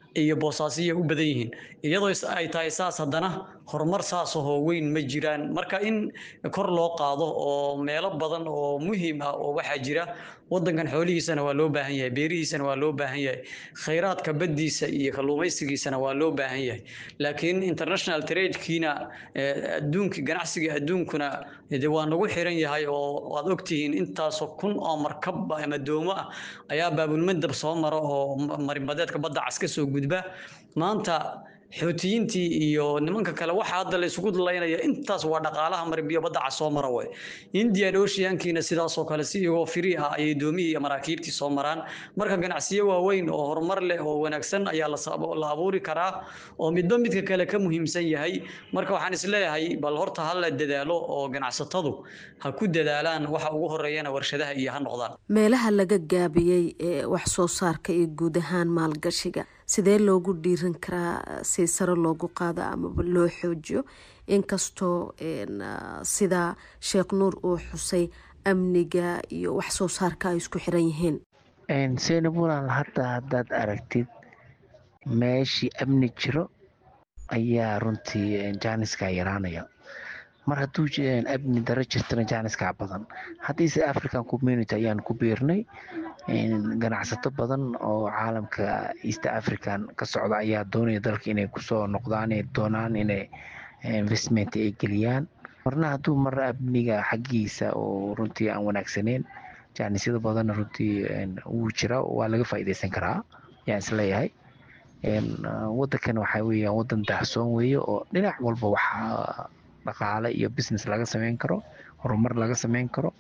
[SPEAKER 3] iyo Boosaaso u badan yihiin iyadoo ay tahay saas haddana horumar saas oo weyn ma jiraan marka in kor loo qaado oo meelo badan oo muhiim ah oo waxa jira wadankan xoolihiisana waa loo baahan yahay beerihiisana waa loo baahan yahay kheyraadka baddiisa iyo kalluumaysigiisana waa loo baahan yahay laakiin international trade-kiina adduunka ganacsiga adduunkuna waa nagu xiran yahay oo waad ogtihiin intaas kun oo markab ama doomo ah ayaa baabulmandab soo mara oo marinbadeedka badda cas ka soo gudba maanta xoutiyiintii iyo nimanka kale waxa hadda la isugu dalaynaya intaas waa dhaqaalaha marinbiyo badda cas soo mara way Indian Ocean-kiina sidaas oo kale si iyagoo free ah ay doomiyii iyo maraakiibtii soo maraan marka ganacsiyo waaweyn oo horumar leh oo wanaagsan ayaa la abuuri karaa oo midba midka kale ka muhiimsan yahay marka waxaan isleeyahay bal horta hal la dadaalo oo ganacsatadu ha ku dadaalaan waxa ugu horeeyana warshadaha iyo ha noqdaan
[SPEAKER 7] meelaha laga gaabiyey ee wax soo saarka iyo guud ahaan maalgashiga sidee loogu dhiiran karaa si sare loogu qaado ama loo xoojiyo inkastoo sida Sheekh Nuur uu xusay amniga iyo wax soo saarka ay isku xiran yihiin
[SPEAKER 9] Seynabulan haddaad aragtid meeshii amni jiro ayaa runtii jaaniska yaraanaya mar hadduu amni daro jirtana jaaniska badan haddiise African Community ayaan ku biirnay ganacsato badan oo caalamka East African ka socda ayaa doonaya dalka inay kusoo noqdaan ee doonaan inay investment ay geliyaan marna hadduu mar amniga xaggiisa oo runtii aan wanaagsaneyn jaanisyada badan runtii wuu jira waa laga faa'iideysan karaa yaan isleeyahay wadankan waxaa weeyaan wadan daahsoon weeye oo dhinac walba waxaa dhaqaale iyo business laga sameyn karo horumar laga sameyn karo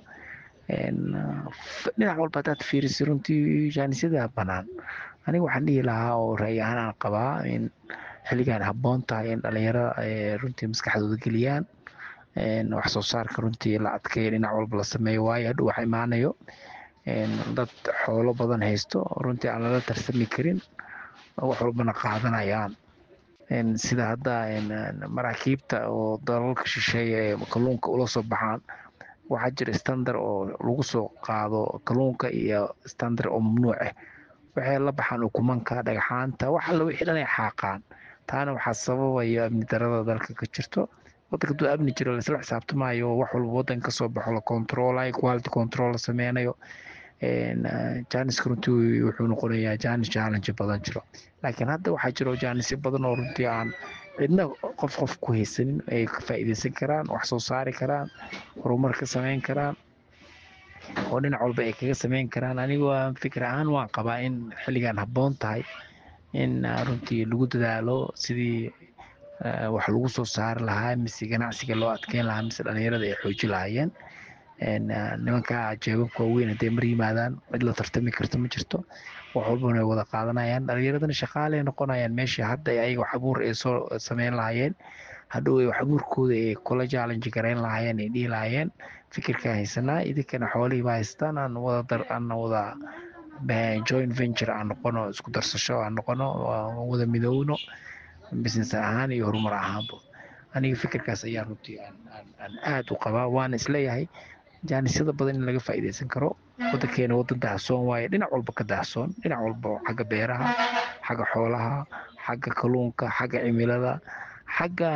[SPEAKER 9] dhinac walba hadaad fiiriso runtii jaanisyada banaan aniga waxaan dhihi lahaa oo ra'yi ahaan aan qabaa in xilligan habboon tahay in dhalinyarada runtii maskaxdooda geliyaan wax soo saarka runtii la adkeeyo dhinac walba la sameeyo waayo hadhow waxa imaanayo dad xoolo badan haysto runtii aan lala tarsami karin wax walbana qaadanayaan sida hadda maraakiibta oo dalalka shisheeye ee kalluunka ula soo baxaan waxaa jira standard oo lagu soo qaado kalluunka iyo standard oo mamnuuc ah waxay la baxaan ukumanka dhagaxaanta waxa la wixii dhan ay xaaqaan taana waxaa sababaya amni darada dalka ka jirto wadanka duu amni jiro la isla xisaabtamayo wax walba wadanka ka soo baxo la controlayo quality control la sameynayo jaanis runtii wuxuu noqonayaa jaanis challenge badan jiro laakiin hadda waxaa jiro jaanis badan oo runtii aan cidna qof ku haysanin ay ka faa'iideysan karaan wax soo saari karaan horumar ka sameyn karaan oo dhinac walba ay kaga sameyn karaan anigu fikir ahaan waan qabaa in xilligan habboon tahay in runtii lagu dadaalo sidii wax lagu soo saari lahaa mise ganacsiga loo adkeyn lahaa mise dhalinyarada ay xooji lahaayeen nimanka jeebabka waaweyn hadday mar yimaadaan cid la tartami karto ma jirto wax walbana ay wada qaadanayaan dhalinyaradana shaqaaley noqonayaan meeshii hadda ayaga wax abuur ay soo sameyn lahaayeen hadhow ay wax abuurkooda ay kula challenge garayn lahaayeen ay dhihi lahaayeen fikirka haysanaa idinkana xoolihiiba haystaan aan wada joint venture aan noqono isku darsasho aan noqono wada midoowno business ahaan iyo horumar ahaanba aniga fikirkaas ayaa runtii aan aad u qabaa waana isleeyahay jaanisyada badan in laga faa'iideysan karo wadankeena wadan daahsoon waaye dhinac walba ka daahsoon dhinac walba xagga beeraha xagga xoolaha xagga kalluunka xagga cimilada xagga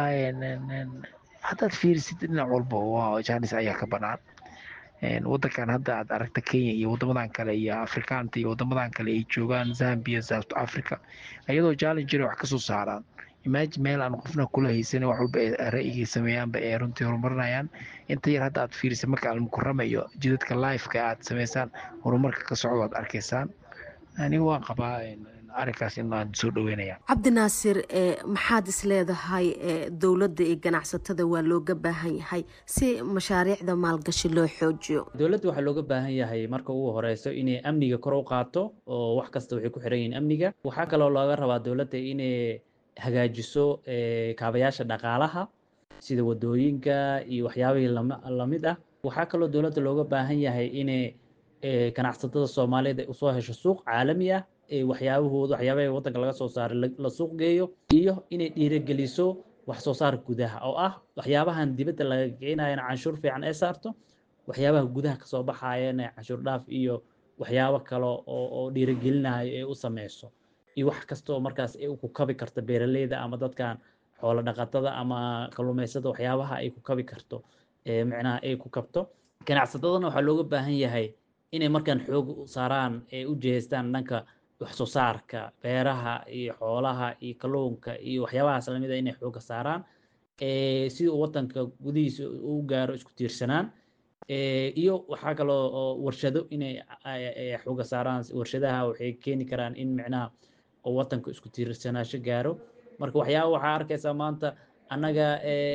[SPEAKER 9] haddaad fiirisid dhinac walba waa jaanis ayaa ka banaan wadankan hadda aad aragta Kenya iyo wadamadan kale iyo Afrikaanta iyo wadamadan kale ay joogaan Zambia South Africa ayadoo challenge wax ka soo saaraan imagine meel aan qofna kula haysan wax walba ra'yiga sameeyaanba ee runtii horumarinayaan inta yar hadda aad fiiriso marka aan mukarramayo jidadka live-ka aad sameysaan horumarka ka socdo aad arkaysaan aniga waan qabaa arrinkaas in aan soo dhaweynaya
[SPEAKER 7] Cabdinaasir maxaad is leedahay dawladda iyo ganacsatada waa looga baahan yahay si mashaariicda maalgashi loo xoojiyo
[SPEAKER 10] dawladda waxaa looga baahan yahay marka ugu horeyso inay amniga kor u qaato oo wax kasta waxay ku xiran yihiin amniga waxaa kaloo looga rabaa dawladda inay hagaajiso kaabayaasha dhaqaalaha sida wadooyinka iyo waxyaabihii lamid ah waxaa kaloo dawladda looga baahan yahay inay ganacsatada Soomaaliyeed ay usoo hesho suuq caalami ah waxyaabaha wadanka laga soo saaray la suuq geeyo iyo inay dhiirigeliso wax soo saar gudaha oo ah waxyaabahan dibadda laga keenayo canshuur fiican ay saarto waxyaabaha gudaha ka soo baxayana canshuur dhaaf iyo waxyaabo kale oo dhiirigelinayo ay u sameyso iyo wax kasta oo markaas ay ku kabi karto beeraleyda ama dadkan xoolo dhaqatada ama kalluumaysada waxyaabaha ay ku kabi karto macnaha ay ku kabto ganacsatadana waxaa looga baahan yahay inay markaan xoog saaraan ee u jeestaan dhanka wax soo saarka beeraha iyo xoolaha iyo kalluunka iyo waxyaabahaas lamid ah inay xooga saaraan si uu wadanka gudihiisa u gaaro isku tiirsanaan iyo waxaa kaloo warshado inay xooga saaraan warshadaha waxay keeni karaan in macnaha oo wadanka isku tiirsanaasho gaaro marka waxaa arkaysaa maanta annaga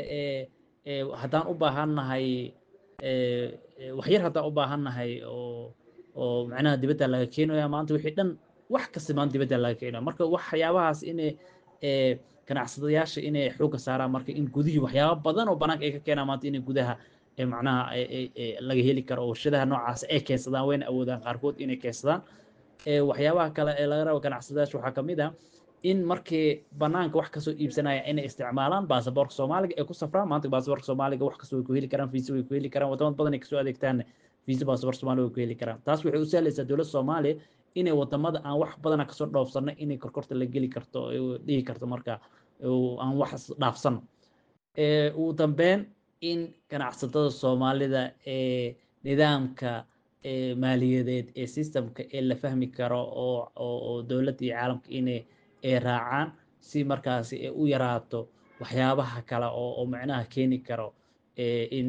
[SPEAKER 10] haddaan u baahannahay waxyar haddaan u baahannahay oo macnaha dibadda laga keenaya maanta wixii dhan wax kasta maanta dibadda laga keenaya marka waxyaabahaas inay ganacsadayaasha inay xooga saaraan marka in gudihii waxyaaba badan oo banaanka ay ka keenaan maanta inay gudaha macnaha laga heli karo oo warshadaha noocaas ay keensadaan wayna awoodaan qaarkood inay keensadaan waxyaabaha kale ee laga rabo ganacsadayaasha waxaa ka mid ah in markii banaanka wax kasoo iibsanaya inay isticmaalaan baasaboorka Soomaaliga ee ku safraan maanta baasaboorka Soomaaliga wax kasoo ku heli karaan fiisa way ku heli karaan wadamo badan ay kasoo adeegtaan fiisa baasaboorka Soomaaliga way ku heli karaan taas waxay u sahlaysaa dowladda Soomaaliya inay wadamada aan wax badan kasoo dhoofsano inay korkorta la geli karto oo dhigi karto marka aan wax dhaafsan ugu dambeyn in ganacsatada Soomaalida nidaamka maaliyadeed ee systemka ee la fahmi karo oo dowladda iyo caalamka inay raacaan si markaas u yaraato waxyaabaha kale oo macnaha keeni karo in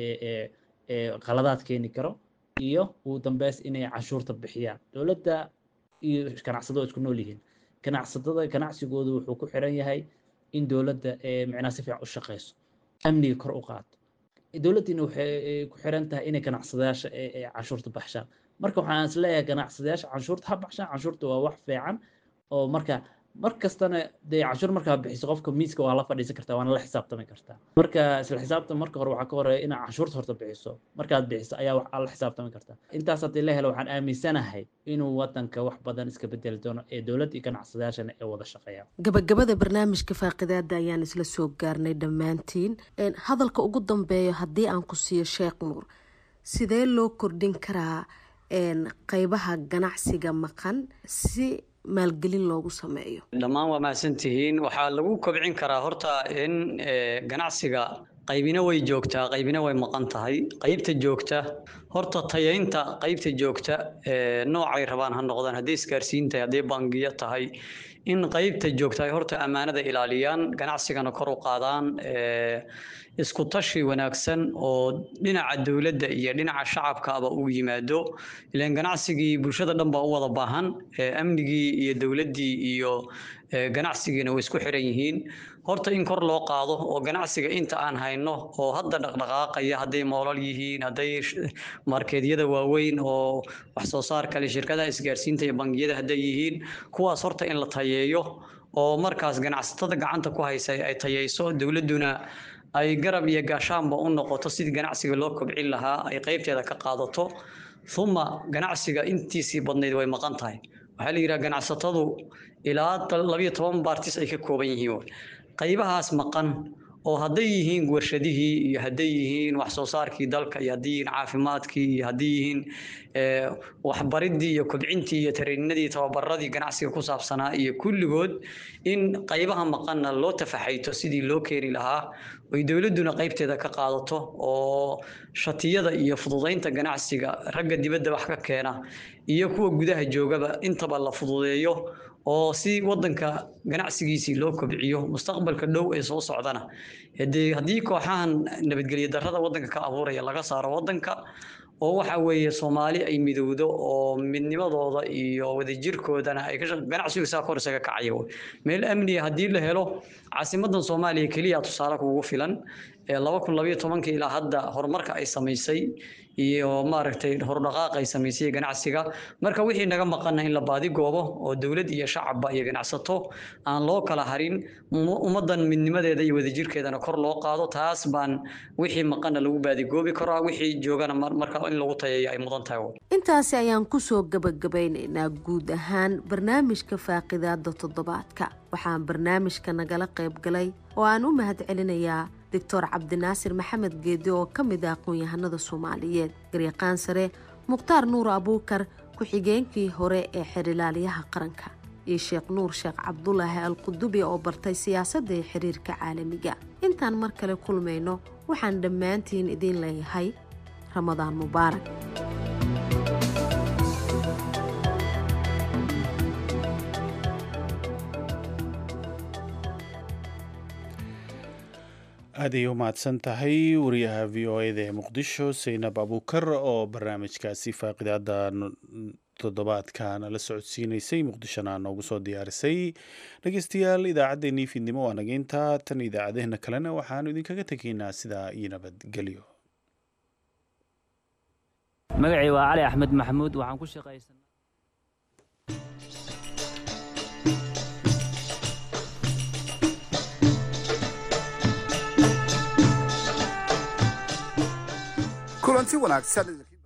[SPEAKER 10] qaladaad keeni karo iyo ugu dambeys inay cashuurta bixiyaan dowladda iyo ganacsatada isku nool yihiin ganacsigoodu wuxuu ku xiran yahay in dowladda macnaha si fiican u shaqeyso amniga kor u qaado dowladdiina waxay ku xiran tahay inay ganacsadayaasha cashuurta baxshaan marka waxaan isleeyahay ganacsadayaasha cashuurta ha baxshaan cashuurta waa wax fiican oo markastana dee cashuur markaa bixiso qofka miiska waa la fadhiisan kartaa waana la xisaabtami kartaa marka isla xisaabtan marka hore waxaa ka horeeya inaad cashuurta horta bixiso markaad bixiso ayaa wax la xisaabtami kartaa intaas haddii la helo waxaan aaminsanahay inuu wadanka wax badan iska bedeli doono ee dowladda iyo ganacsadayaashana ay wada shaqeeyaan
[SPEAKER 7] gabagabada barnaamijka faaqidaada ayaan isla soo gaarnay dhammaantiin hadalka ugu dambeeyo haddii aan ku siiyo Sheekh Nuur sidee loo kordhin karaa qaybaha ganacsiga maqan si maalgelin loogu sameeyo
[SPEAKER 3] dhammaan waa mahadsantihiin waxaa lagu kobcin karaa horta in ganacsiga qaybina way joogtaa qaybina way maqan tahay qaybta joogta horta tayaynta qaybta joogta noocay rabaan ha noqdaan haddii isgaarsiin tahay haddii bangiyo tahay in qaybta joogta ay horta ammaanada ilaaliyaan ganacsigana kor u qaadaan isku tashi wanaagsan oo dhinaca dawladda iyo dhinaca shacabkaaba u yimaado ilaan ganacsigii bulshada dhan baa u wada baahan amnigii iyo dawladdii iyo ganacsigiina way isku xiran yihiin horta in kor loo qaado oo ganacsiga inta aan hayno oo hadda dhaqdhaqaaqaya hadday moolal yihiin hadday markeedyada waaweyn oo wax soo saar kale shirkadaha isgaarsiinta iyo bangiyada hadday yihiin kuwaas horta in la tayeeyo oo markaas ganacsatada gacanta ku haysa ay tayeyso dawladduna ay garab iyo gaashaanba u noqoto sidii ganacsiga loo kobcin lahaa ay qaybteeda ka qaadato uma ganacsiga intiisii badnayd way maqan tahay waxaa la yidhaha ganacsatadu ilaa 12 baartis ay ka kooban yihiin qaybahaas maqan oo hadday yihiin warshadihii iyo hadday yihiin wax soo saarkii dalka iyo hadday yihiin caafimaadkii iyo hadday yihiin waxbaridii iyo kobcintii iyo tareeninadii tababaradii ganacsiga ku saabsanaa iyo kulligood in qaybaha maqanna loo tafaxayto sidii loo keeni lahaa ay dawladduna qaybteeda ka qaadato oo shatiyada iyo fududeynta ganacsiga ragga dibadda wax ka keena iyo kuwa gudaha joogaba intaba la fududeeyo oo si wadanka ganacsigiisii loo kobciyo mustaqbalka dhow ee soo socdana haddii kooxahan nabadgelyo darrada wadanka ka abuuraya laga saaro wadanka oo waxa weeye Soomaali ay midowdo oo midnimadooda iyo wadajirkoodana ay ganacsiga saa kor isaga kacayo meel amni haddii la helo caasimadan Soomaaliya kaliya tusaale kugu filan 2012 ilaa hadda horumarka ay sameysay iyo maaragtay hordhaqaaq ay sameysay ganacsiga marka wixii naga maqan in la baadi goobo oo dawlad iyo shacabba iyo ganacsato aan loo kala harin ummadan midnimadeeda iyo wadajirkeedana kor loo qaado taas baan wixii maqan lagu baadi goobi karaa wixii joogana marka in lagu tayeeyo ay mudan tahay
[SPEAKER 7] intaasi ayaan ku soo gabagabaynaynaa guud ahaan barnaamijka faaqidaada toddobaadka waxaan barnaamijka nagala qayb galay oo aan u mahadcelinayaa Dr. Cabdinaasir Maxamed Geedi oo ka mid ah aqoon-yahanada Soomaaliyeed garyaqaan sare Mukhtaar Nuur Abuukar ku-xigeenkii hore ee xirilaaliyaha qaranka iyo sheekh nuur sheekh cabdulaahi al qudubi oo bartay siyaasadda iyo xiriirka caalamiga. intaan mar kale kulmayno waxaan dhammaantiin idin leeyahay ramadaan mubaarak.
[SPEAKER 2] aad ay u mahadsan tahay wariyaha v o eda ee muqdisho saynab abuukar oo barnaamijkaasi faaqidaada toddobaadkan la socodsiinaysay muqdishona noogu soo diyaarisay. dhegeystayaal idaacaddeenii fiidnimo waa nageynta tan idaacadeena kalena waxaanu idinkaga tegaynaa sidaa iyo nabadgelyo.
[SPEAKER 11] magacii waa cali axmed maxamuud waxaan ku shaqaysanaa
[SPEAKER 12] kulanti wanaagsan